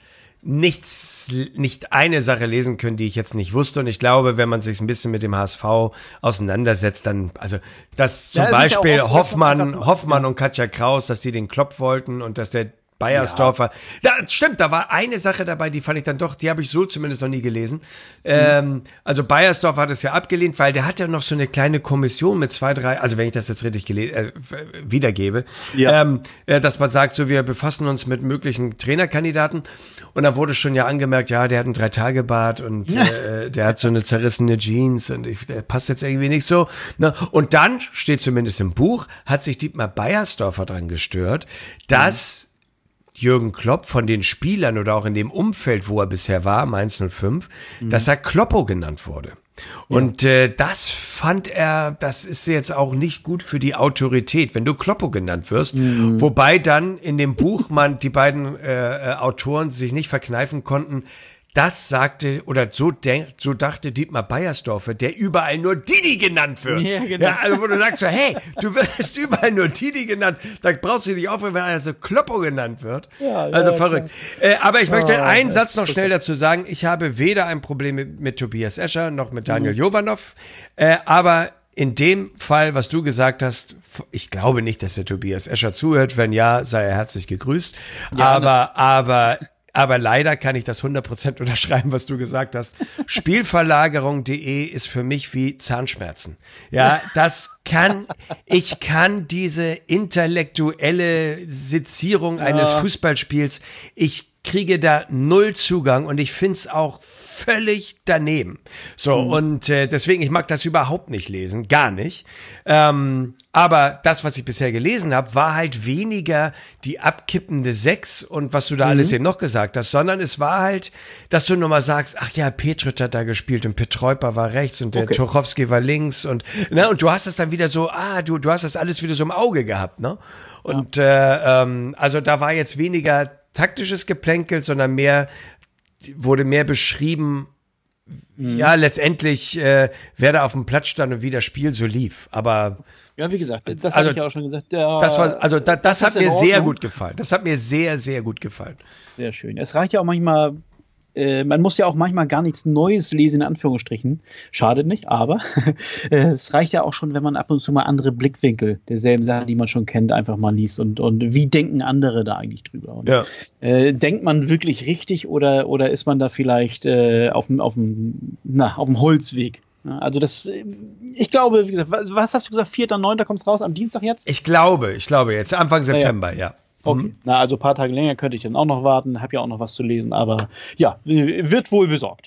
eine Sache lesen können, die ich jetzt nicht wusste. Und ich glaube, wenn man sich ein bisschen mit dem HSV auseinandersetzt, dann, also, dass zum Beispiel ja Hoffmann und Katja Kraus, dass sie den Klopp wollten und dass der Beiersdorfer. Ja. Stimmt, da war eine Sache dabei, die fand ich dann doch, die habe ich so zumindest noch nie gelesen. Also Beiersdorfer hat es ja abgelehnt, weil der hat ja noch so eine kleine Kommission mit 2, 3, also wenn ich das jetzt richtig wiedergebe, dass man sagt, so wir befassen uns mit möglichen Trainerkandidaten und dann wurde schon ja angemerkt, ja, der hat ein 3-Tage-Bart und der hat so eine zerrissene Jeans und der passt jetzt irgendwie nicht so. Ne? Und dann steht zumindest im Buch, hat sich Dietmar Beiersdorfer dran gestört, dass Jürgen Klopp von den Spielern oder auch in dem Umfeld, wo er bisher war, Mainz 05, dass er Kloppo genannt wurde. Und das fand er, das ist jetzt auch nicht gut für die Autorität, wenn du Kloppo genannt wirst. Wobei dann in dem Buch die beiden Autoren sich nicht verkneifen konnten. Das sagte, oder so dachte Dietmar Beiersdorfer, der überall nur Didi genannt wird. Ja, genau. Ja, also wo du sagst so, hey, du wirst überall nur Didi genannt, da brauchst du dich aufhören, wenn er so Kloppo genannt wird. Ja, also verrückt. Aber ich möchte einen Satz noch schnell dazu sagen. Ich habe weder ein Problem mit Tobias Escher noch mit Daniel Jovanov, aber in dem Fall, was du gesagt hast, ich glaube nicht, dass der Tobias Escher zuhört. Wenn ja, sei er herzlich gegrüßt. Ja, aber leider kann ich das 100% unterschreiben, was du gesagt hast. Spielverlagerung.de ist für mich wie Zahnschmerzen. Ja, ich kann diese intellektuelle Sezierung eines Fußballspiels, ich kriege da null Zugang und ich find's auch völlig daneben. So, und deswegen, ich mag das überhaupt nicht lesen, gar nicht. Aber das, was ich bisher gelesen habe, war halt weniger die abkippende 6 und was du da alles eben noch gesagt hast, sondern es war halt, dass du nochmal sagst, ach ja, Petrit hat da gespielt und Petreuper war rechts und der Tuchowski war links und du hast das dann wieder so, du hast das alles wieder so im Auge gehabt, ne? Und also da war jetzt weniger taktisches Geplänkel, sondern wurde mehr beschrieben, ja, letztendlich, wer da auf dem Platz stand und wie das Spiel so lief. Aber ja, wie gesagt, das habe ich ja auch schon gesagt. Das hat mir sehr gut gefallen. Das hat mir sehr, sehr gut gefallen. Sehr schön. Es reicht ja auch manchmal, man muss ja auch manchmal gar nichts Neues lesen, in Anführungsstrichen. Schadet nicht, aber es reicht ja auch schon, wenn man ab und zu mal andere Blickwinkel derselben Sache, die man schon kennt, einfach mal liest. Und wie denken andere da eigentlich drüber? Und, denkt man wirklich richtig oder ist man da vielleicht auf dem Holzweg? Also ich glaube, wie gesagt, was hast du gesagt, 4.9. kommt es raus, am Dienstag jetzt? Ich glaube jetzt, Anfang September, ja. Okay, na, also ein paar Tage länger könnte ich dann auch noch warten, habe ja auch noch was zu lesen, aber ja, wird wohl besorgt.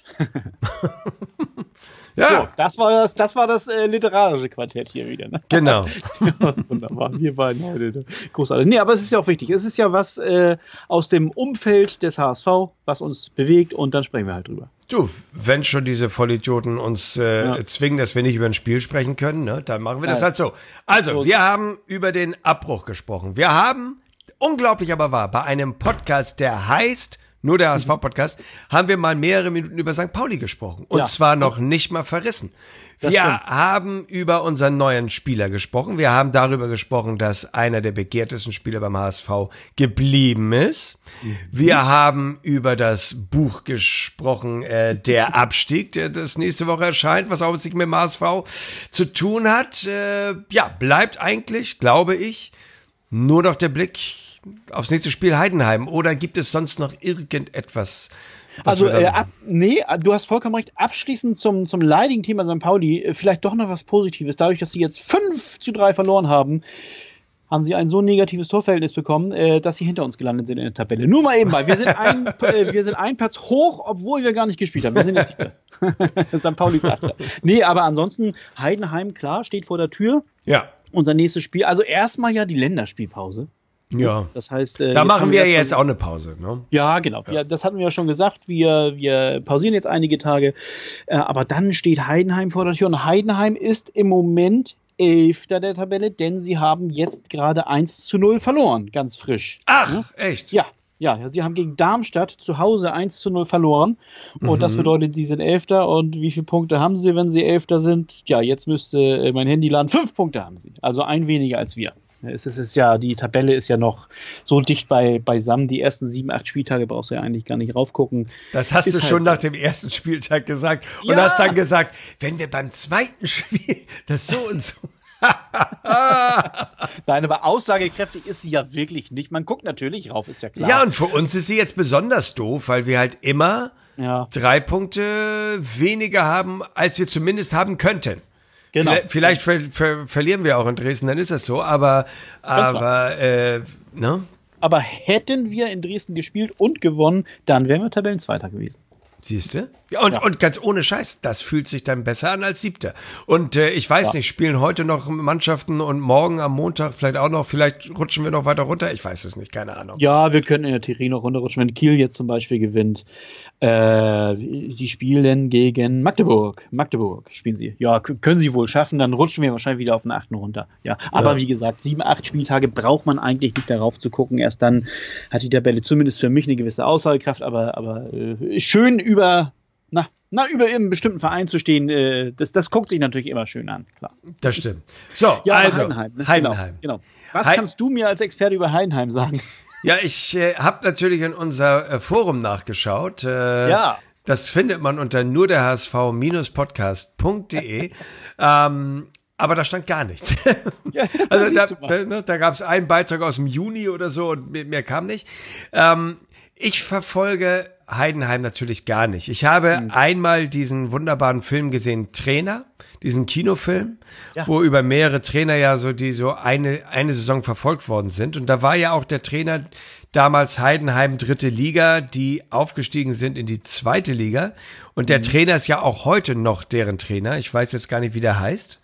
Ja. So, das war das literarische Quartett hier wieder. Ne? Genau. Ja, wunderbar, wir beiden heute. Großartig. Nee, aber es ist ja auch wichtig. Es ist ja was aus dem Umfeld des HSV, was uns bewegt und dann sprechen wir halt drüber. Du, wenn schon diese Vollidioten uns zwingen, dass wir nicht über ein Spiel sprechen können, ne, dann machen wir das halt so. Also, wir haben über den Abbruch gesprochen. Wir haben, unglaublich aber wahr, bei einem Podcast, der heißt nur der HSV-Podcast, haben wir mal mehrere Minuten über St. Pauli gesprochen. Und zwar noch nicht mal verrissen. Wir haben über unseren neuen Spieler gesprochen. Wir haben darüber gesprochen, dass einer der begehrtesten Spieler beim HSV geblieben ist. Wir haben über das Buch gesprochen, der Abstieg, der das nächste Woche erscheint, was auch sich mit dem HSV zu tun hat. Bleibt eigentlich, glaube ich, nur noch der Blick aufs nächste Spiel Heidenheim. Oder gibt es sonst noch irgendetwas? Also, du hast vollkommen recht. Abschließend zum leidigen Thema St. Pauli, vielleicht doch noch was Positives. Dadurch, dass sie jetzt 5-3 verloren haben, haben sie ein so negatives Torverhältnis bekommen, dass sie hinter uns gelandet sind in der Tabelle. Nur mal eben mal. Wir sind ein Platz hoch, obwohl wir gar nicht gespielt haben. Wir sind jetzt Siebter. St. Pauli ist Achter. Nee, aber ansonsten, Heidenheim, klar, steht vor der Tür. Ja. Unser nächstes Spiel. Also erstmal ja die Länderspielpause. Ja. Das heißt, da machen wir jetzt auch eine Pause, ne? Ja, genau. Ja, das hatten wir ja schon gesagt. Wir pausieren jetzt einige Tage. Aber dann steht Heidenheim vor der Tür. Und Heidenheim ist im Moment 11. der Tabelle, denn sie haben jetzt gerade 1-0 verloren. Ganz frisch. Ach, echt? Ja. Ja, sie haben gegen Darmstadt zu Hause 1-0 verloren. Und das bedeutet, sie sind 11. Und wie viele Punkte haben sie, wenn sie 11. sind? Ja, jetzt müsste mein Handy laden. 5 Punkte haben sie. Also ein weniger als wir. Es ist ja, die Tabelle ist ja noch so dicht beisammen. Die ersten 7, 8 Spieltage brauchst du ja eigentlich gar nicht raufgucken. Das hast du schon nach dem ersten Spieltag gesagt. Und hast dann gesagt, wenn wir beim zweiten Spiel das so und so. Nein, aber aussagekräftig ist sie ja wirklich nicht. Man guckt natürlich rauf, ist ja klar. Ja, und für uns ist sie jetzt besonders doof, weil wir halt immer 3 Punkte weniger haben, als wir zumindest haben könnten. Genau. Vielleicht verlieren wir auch in Dresden, dann ist das so, aber ne? Aber hätten wir in Dresden gespielt und gewonnen, dann wären wir Tabellenzweiter gewesen. Siehst du? Und ganz ohne Scheiß, das fühlt sich dann besser an als Siebter. Und ich weiß nicht, spielen heute noch Mannschaften und morgen am Montag vielleicht auch noch, vielleicht rutschen wir noch weiter runter, ich weiß es nicht, keine Ahnung. Ja, wir können in der Theorie noch runterrutschen, wenn Kiel jetzt zum Beispiel gewinnt. Die spielen gegen Magdeburg. Magdeburg spielen sie. Ja, können sie wohl schaffen, dann rutschen wir wahrscheinlich wieder auf den 8. runter. Ja, aber wie gesagt, 7, 8 Spieltage braucht man eigentlich nicht darauf zu gucken. Erst dann hat die Tabelle zumindest für mich eine gewisse Aussagekraft, aber schön über einem bestimmten Verein zu stehen, das guckt sich natürlich immer schön an, klar. Das stimmt. So, ja, also, Heidenheim. Ne? Heidenheim. Genau. Was kannst du mir als Experte über Heidenheim sagen? Ja, ich habe natürlich in unser Forum nachgeschaut. Das findet man unter nur der HSV-podcast.de. Aber da stand gar nichts. Ja, also da gab es einen Beitrag aus dem Juni oder so und mehr kam nicht. Ich verfolge Heidenheim natürlich gar nicht. Ich habe einmal diesen wunderbaren Film gesehen, Trainer, diesen Kinofilm, wo über mehrere Trainer ja die eine Saison verfolgt worden sind. Und da war ja auch der Trainer damals Heidenheim 3. Liga, die aufgestiegen sind in die 2. Liga. Und der Trainer ist ja auch heute noch deren Trainer. Ich weiß jetzt gar nicht, wie der heißt.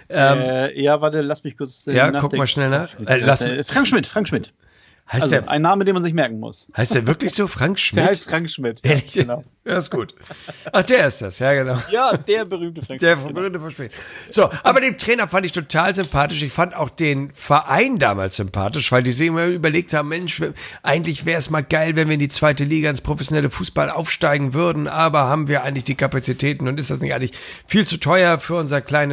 Warte, lass mich kurz guck mal schnell nach. Frank Schmidt. Heißt der, ein Name, den man sich merken muss. Heißt der wirklich so? Frank Schmidt? Der heißt Frank Schmidt. Ehrlich? Ja, genau. Ja, ist gut. Ach, der ist das, ja, genau. Ja, der berühmte Frank Schmidt. Der berühmte Frank Schmidt. So, aber den Trainer fand ich total sympathisch. Ich fand auch den Verein damals sympathisch, weil die sich immer überlegt haben, Mensch, eigentlich wäre es mal geil, wenn wir in die 2. Liga ins professionelle Fußball aufsteigen würden, aber haben wir eigentlich die Kapazitäten und ist das nicht eigentlich viel zu teuer für unseren kleinen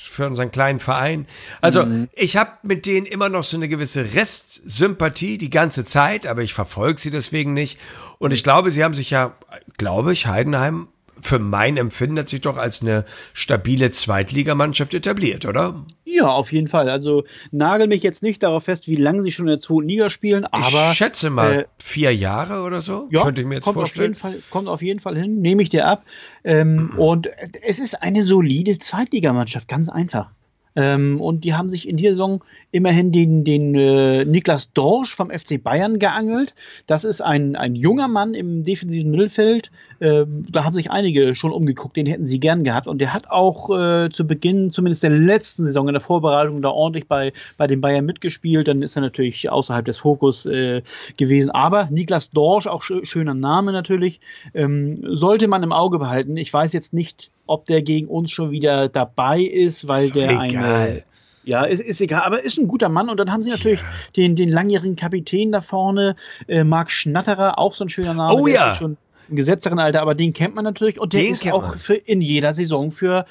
Verein? Also, ich habe mit denen immer noch so eine gewisse Restsympathie die ganze Zeit, aber ich verfolge sie deswegen nicht. Und ich glaube, sie haben sich Heidenheim, für mein Empfinden, hat sich doch als eine stabile Zweitligamannschaft etabliert, oder? Ja, auf jeden Fall. Also nagel mich jetzt nicht darauf fest, wie lange sie schon in der 2. Liga spielen, aber ich schätze mal 4 Jahre oder so, ja, könnte ich mir jetzt vorstellen. Kommt auf jeden Fall hin, nehme ich dir ab. Und es ist eine solide Zweitligamannschaft, ganz einfach. Und die haben sich in dieser Saison immerhin den Niklas Dorsch vom FC Bayern geangelt. Das ist ein junger Mann im defensiven Mittelfeld. Da haben sich einige schon umgeguckt, den hätten sie gern gehabt. Und der hat auch zu Beginn zumindest der letzten Saison in der Vorbereitung da ordentlich bei den Bayern mitgespielt. Dann ist er natürlich außerhalb des Fokus gewesen. Aber Niklas Dorsch, auch schöner Name natürlich, sollte man im Auge behalten. Ich weiß jetzt nicht, ob der gegen uns schon wieder dabei ist, weil ist der egal. Ja, ist egal, aber ist ein guter Mann. Und dann haben sie natürlich den langjährigen Kapitän da vorne, Marc Schnatterer, auch so ein schöner Name. Oh der ja. ist schon im gesetzteren Alter, aber den kennt man natürlich. Und der Den ist kennt auch man. in jeder Saison für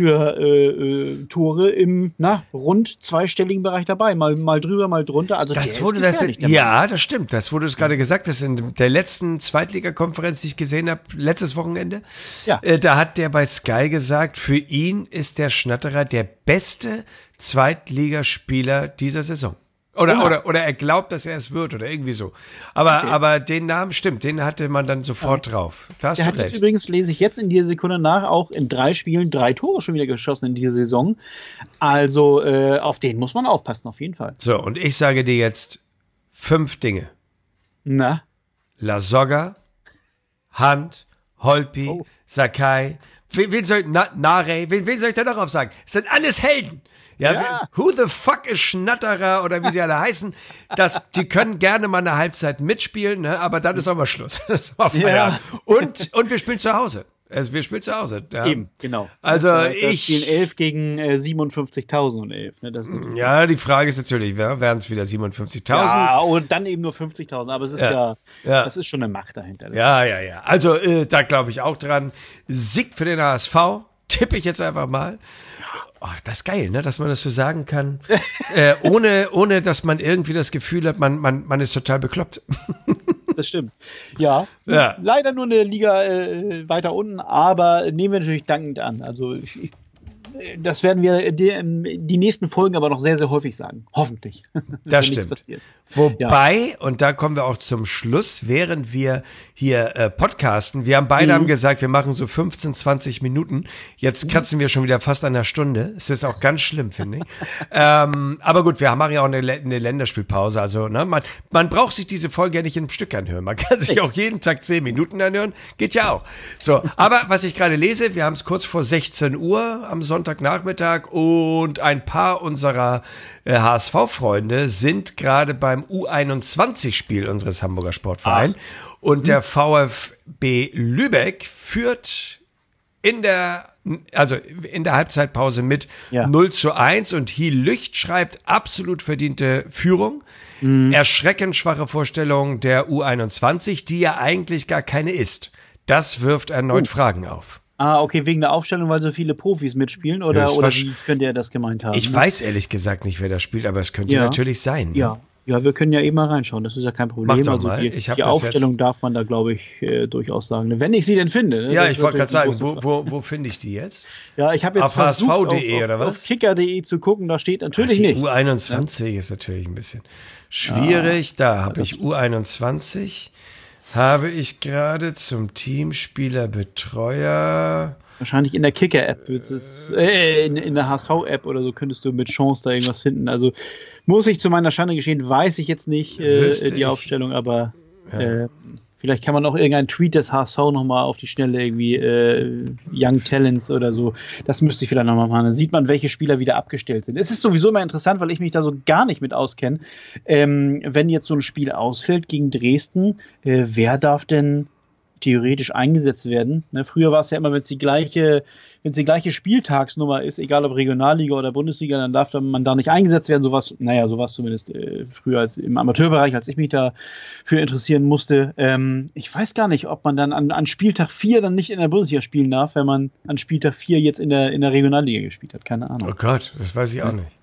Tore im rund zweistelligen Bereich dabei. Mal drüber, mal drunter. Also der ist gefährlich, der Mann. Ja, das stimmt. Das, wo du es gerade gesagt hast, in der letzten Zweitligakonferenz, die ich gesehen habe, letztes Wochenende, Ja. da hat der bei Sky gesagt, für ihn ist der Schnatterer der beste Zweitligaspieler dieser Saison. Oder er glaubt, dass er es wird oder irgendwie so. Aber den Namen stimmt, den hatte man dann sofort drauf. Da hast Der du hat jetzt recht. übrigens, lese ich jetzt in dieser Sekunde nach, auch in 3 Spielen 3 Tore schon wieder geschossen in dieser Saison. Also auf den muss man aufpassen, auf jeden Fall. So, und ich sage dir jetzt 5 Dinge. Na, La Soga, Hand, Holpi, Sakai, wen soll ich da noch auf sagen? Es sind alles Helden. Ja. Who the fuck ist Schnatterer oder wie sie alle heißen? Die können gerne mal eine Halbzeit mitspielen, ne? Aber dann ist auch mal Schluss. Das ist auch Feierabend. Und wir spielen zu Hause. Also wir spielen zu Hause. Ja. eben, genau. Also das spielen 11 gegen 57.011. Ne? Ja, die Frage ist natürlich, werden es wieder 57.000? Ja, und dann eben nur 50.000. Aber es ist das ist schon eine Macht dahinter. Ja. Also da glaube ich auch dran. Sieg für den HSV, tippe ich jetzt einfach mal. Oh, das ist geil, ne, dass man das so sagen kann, ohne dass man irgendwie das Gefühl hat, man ist total bekloppt. Das stimmt. Ja. Leider nur eine Liga weiter unten, aber nehmen wir natürlich dankend an. Also das werden wir die nächsten Folgen aber noch sehr, sehr häufig sagen. Hoffentlich. Das stimmt. Wobei, und da kommen wir auch zum Schluss, während wir hier podcasten, wir haben beide haben gesagt, wir machen so 15, 20 Minuten. Jetzt kratzen wir schon wieder fast an der Stunde. Es ist auch ganz schlimm, finde ich. Aber gut, wir machen ja auch eine Länderspielpause. Also ne, man braucht sich diese Folge ja nicht in einem Stück anhören. Man kann sich auch jeden Tag 10 Minuten anhören. Geht ja auch. So, aber was ich gerade lese, wir haben es kurz vor 16 Uhr am Sonntagnachmittag und ein paar unserer HSV-Freunde sind gerade beim U21-Spiel unseres Hamburger Sportvereins. Und der VfB Lübeck führt in der Halbzeitpause mit 0:1 und Hiel Lücht schreibt absolut verdiente Führung. Erschreckend schwache Vorstellung der U21, die ja eigentlich gar keine ist. Das wirft erneut Fragen auf. Okay, wegen der Aufstellung, weil so viele Profis mitspielen oder wie könnte er das gemeint haben? Ich weiß ehrlich gesagt nicht, wer das spielt, aber es könnte natürlich sein. Ne? Ja, wir können ja eben mal reinschauen, das ist ja kein Problem. Mach doch mal. Die Aufstellung darf man da, glaube ich, durchaus sagen. Ne? Wenn ich sie denn finde. Ne? Ja, ich wollte gerade sagen, wo finde ich die jetzt? Ja, ich habe jetzt auf hsv.de oder was? Auf kicker.de zu gucken, da steht natürlich nicht. U21 ist natürlich ein bisschen schwierig. Da habe ich U21. Habe ich gerade zum Teamspieler Betreuer. Wahrscheinlich in der Kicker-App in der HSV-App oder so könntest du mit Chance da irgendwas finden. Also muss ich zu meiner Schande geschehen, weiß ich jetzt nicht die Aufstellung, aber vielleicht kann man auch irgendeinen Tweet des HSV nochmal auf die Schnelle irgendwie Young Talents oder so. Das müsste ich vielleicht nochmal machen. Dann sieht man, welche Spieler wieder abgestellt sind. Es ist sowieso immer interessant, weil ich mich da so gar nicht mit auskenne. Wenn jetzt so ein Spiel ausfällt gegen Dresden, wer darf denn theoretisch eingesetzt werden? Ne, früher war es ja immer, wenn es die gleiche Spieltagsnummer ist, egal ob Regionalliga oder Bundesliga, dann darf man da nicht eingesetzt werden. Sowas zumindest früher als im Amateurbereich, als ich mich da für interessieren musste. Ich weiß gar nicht, ob man dann an Spieltag 4 dann nicht in der Bundesliga spielen darf, wenn man an Spieltag 4 jetzt in der Regionalliga gespielt hat. Keine Ahnung. Oh Gott, das weiß ich auch nicht.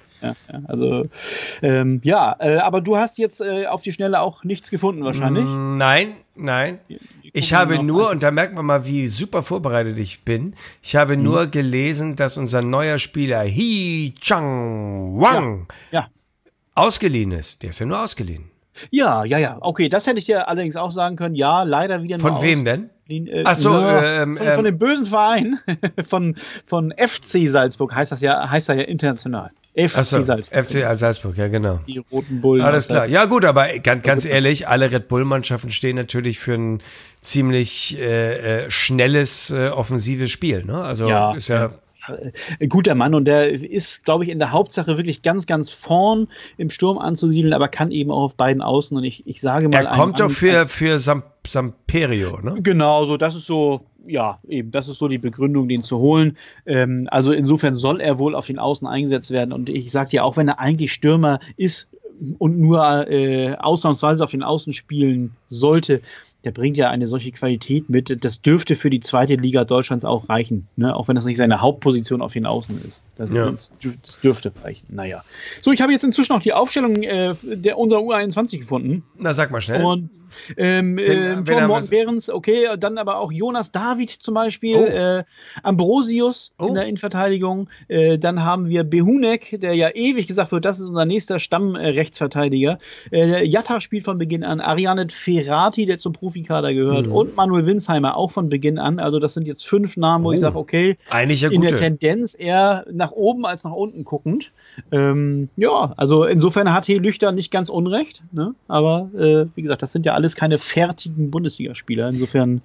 Aber du hast jetzt auf die Schnelle auch nichts gefunden wahrscheinlich? Nein. Ich habe nur, und da merkt man mal, wie super vorbereitet ich bin, ich habe nur gelesen, dass unser neuer Spieler Hee Chang Wang ausgeliehen ist. Der ist ja nur ausgeliehen. Ja. Okay, das hätte ich dir allerdings auch sagen können. Ja, leider wieder nur Von wem denn? Ach so, von dem bösen Verein von FC Salzburg heißt er ja international. FC Salzburg. FC Salzburg, ja genau. Die roten Bullen. Alles klar. Ja gut, aber ganz ehrlich, alle Red Bull-Mannschaften stehen natürlich für ein ziemlich schnelles, offensives Spiel. Ne? Also ist ja ein guter Mann und der ist, glaube ich, in der Hauptsache wirklich ganz, ganz vorn im Sturm anzusiedeln, aber kann eben auch auf beiden Außen und ich sage mal... Er kommt doch für Samperio, ne? Genau, so das ist so, ja, eben, das ist so die Begründung, den zu holen. Also insofern soll er wohl auf den Außen eingesetzt werden und ich sage dir, auch wenn er eigentlich Stürmer ist und nur ausnahmsweise auf den Außen spielen sollte, der bringt ja eine solche Qualität mit, das dürfte für die zweite Liga Deutschlands auch reichen, ne? Auch wenn das nicht seine Hauptposition auf den Außen ist. Das dürfte reichen, naja. So, ich habe jetzt inzwischen auch die Aufstellung unserer U21 gefunden. Na, sag mal schnell. Und Morten Behrens, okay, dann aber auch Jonas David zum Beispiel, Ambrosius in der Innenverteidigung, dann haben wir Behunek, der ja ewig gesagt wird, das ist unser nächster Stammrechtsverteidiger. Jatta spielt von Beginn an, Arianet Ferrati, der zum Profikader gehört, und Manuel Winsheimer auch von Beginn an. Also das sind jetzt 5 Namen, wo ich sage, okay, eigentlich ja in der Tendenz eher nach oben als nach unten guckend. Ja, also insofern hat hier Lüchter nicht ganz unrecht, ne? Aber wie gesagt, das sind ja alles keine fertigen Bundesligaspieler. Insofern,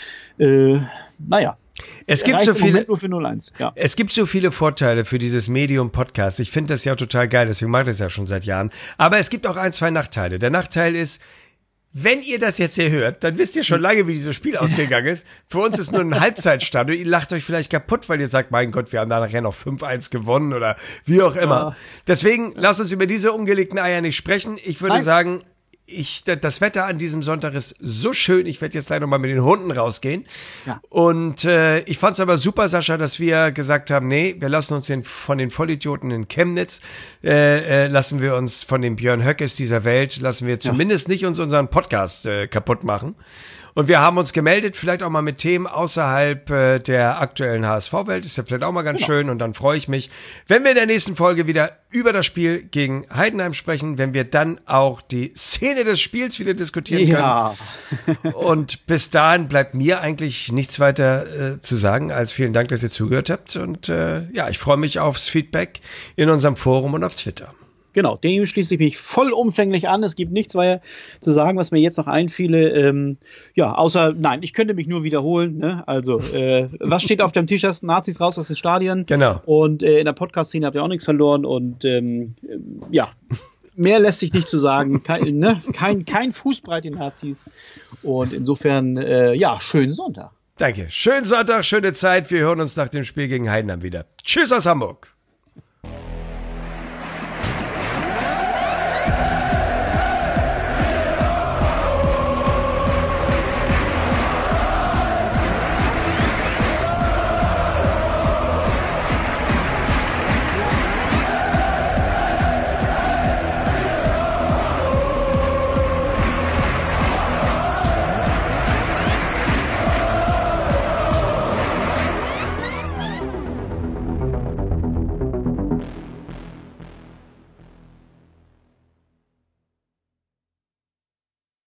naja. Es gibt so viele, nur für 0-1. Ja. Es gibt so viele Vorteile für dieses Medium-Podcast. Ich finde das ja total geil, deswegen mache ich das ja schon seit Jahren. Aber es gibt auch 1, 2 Nachteile. Der Nachteil ist, wenn ihr das jetzt hier hört, dann wisst ihr schon lange, wie dieses Spiel ausgegangen ist. Für uns ist nur ein Halbzeitstand und ihr lacht euch vielleicht kaputt, weil ihr sagt, mein Gott, wir haben da nachher noch 5-1 gewonnen oder wie auch immer. Ja. Deswegen, lasst uns über diese ungelegten Eier nicht sprechen. Ich würde sagen, das Wetter an diesem Sonntag ist so schön. Ich werde jetzt gleich nochmal mit den Hunden rausgehen. Ja. Und ich fand's aber super, Sascha, dass wir gesagt haben, nee, wir lassen uns von den Vollidioten in Chemnitz, lassen wir uns von den Björn Höckes dieser Welt, lassen wir zumindest nicht unseren Podcast kaputt machen. Und wir haben uns gemeldet, vielleicht auch mal mit Themen außerhalb der aktuellen HSV-Welt. Ist ja vielleicht auch mal ganz schön. Und dann freue ich mich, wenn wir in der nächsten Folge wieder über das Spiel gegen Heidenheim sprechen, wenn wir dann auch die Szene des Spiels wieder diskutieren können. Und bis dahin bleibt mir eigentlich nichts weiter zu sagen, als vielen Dank, dass ihr zugehört habt. Und ich freue mich aufs Feedback in unserem Forum und auf Twitter. Genau, dem schließe ich mich vollumfänglich an. Es gibt nichts weiter zu sagen, was mir jetzt noch einfiele. Außer, nein, ich könnte mich nur wiederholen. Ne? Also, was steht auf dem T-Shirt? Nazis raus aus den Stadien. Genau. Und in der Podcast-Szene habt ihr auch nichts verloren. Und mehr lässt sich nicht zu sagen. Kein Fußbreit den Nazis. Und insofern, schönen Sonntag. Danke. Schönen Sonntag, schöne Zeit. Wir hören uns nach dem Spiel gegen Heidenheim wieder. Tschüss aus Hamburg.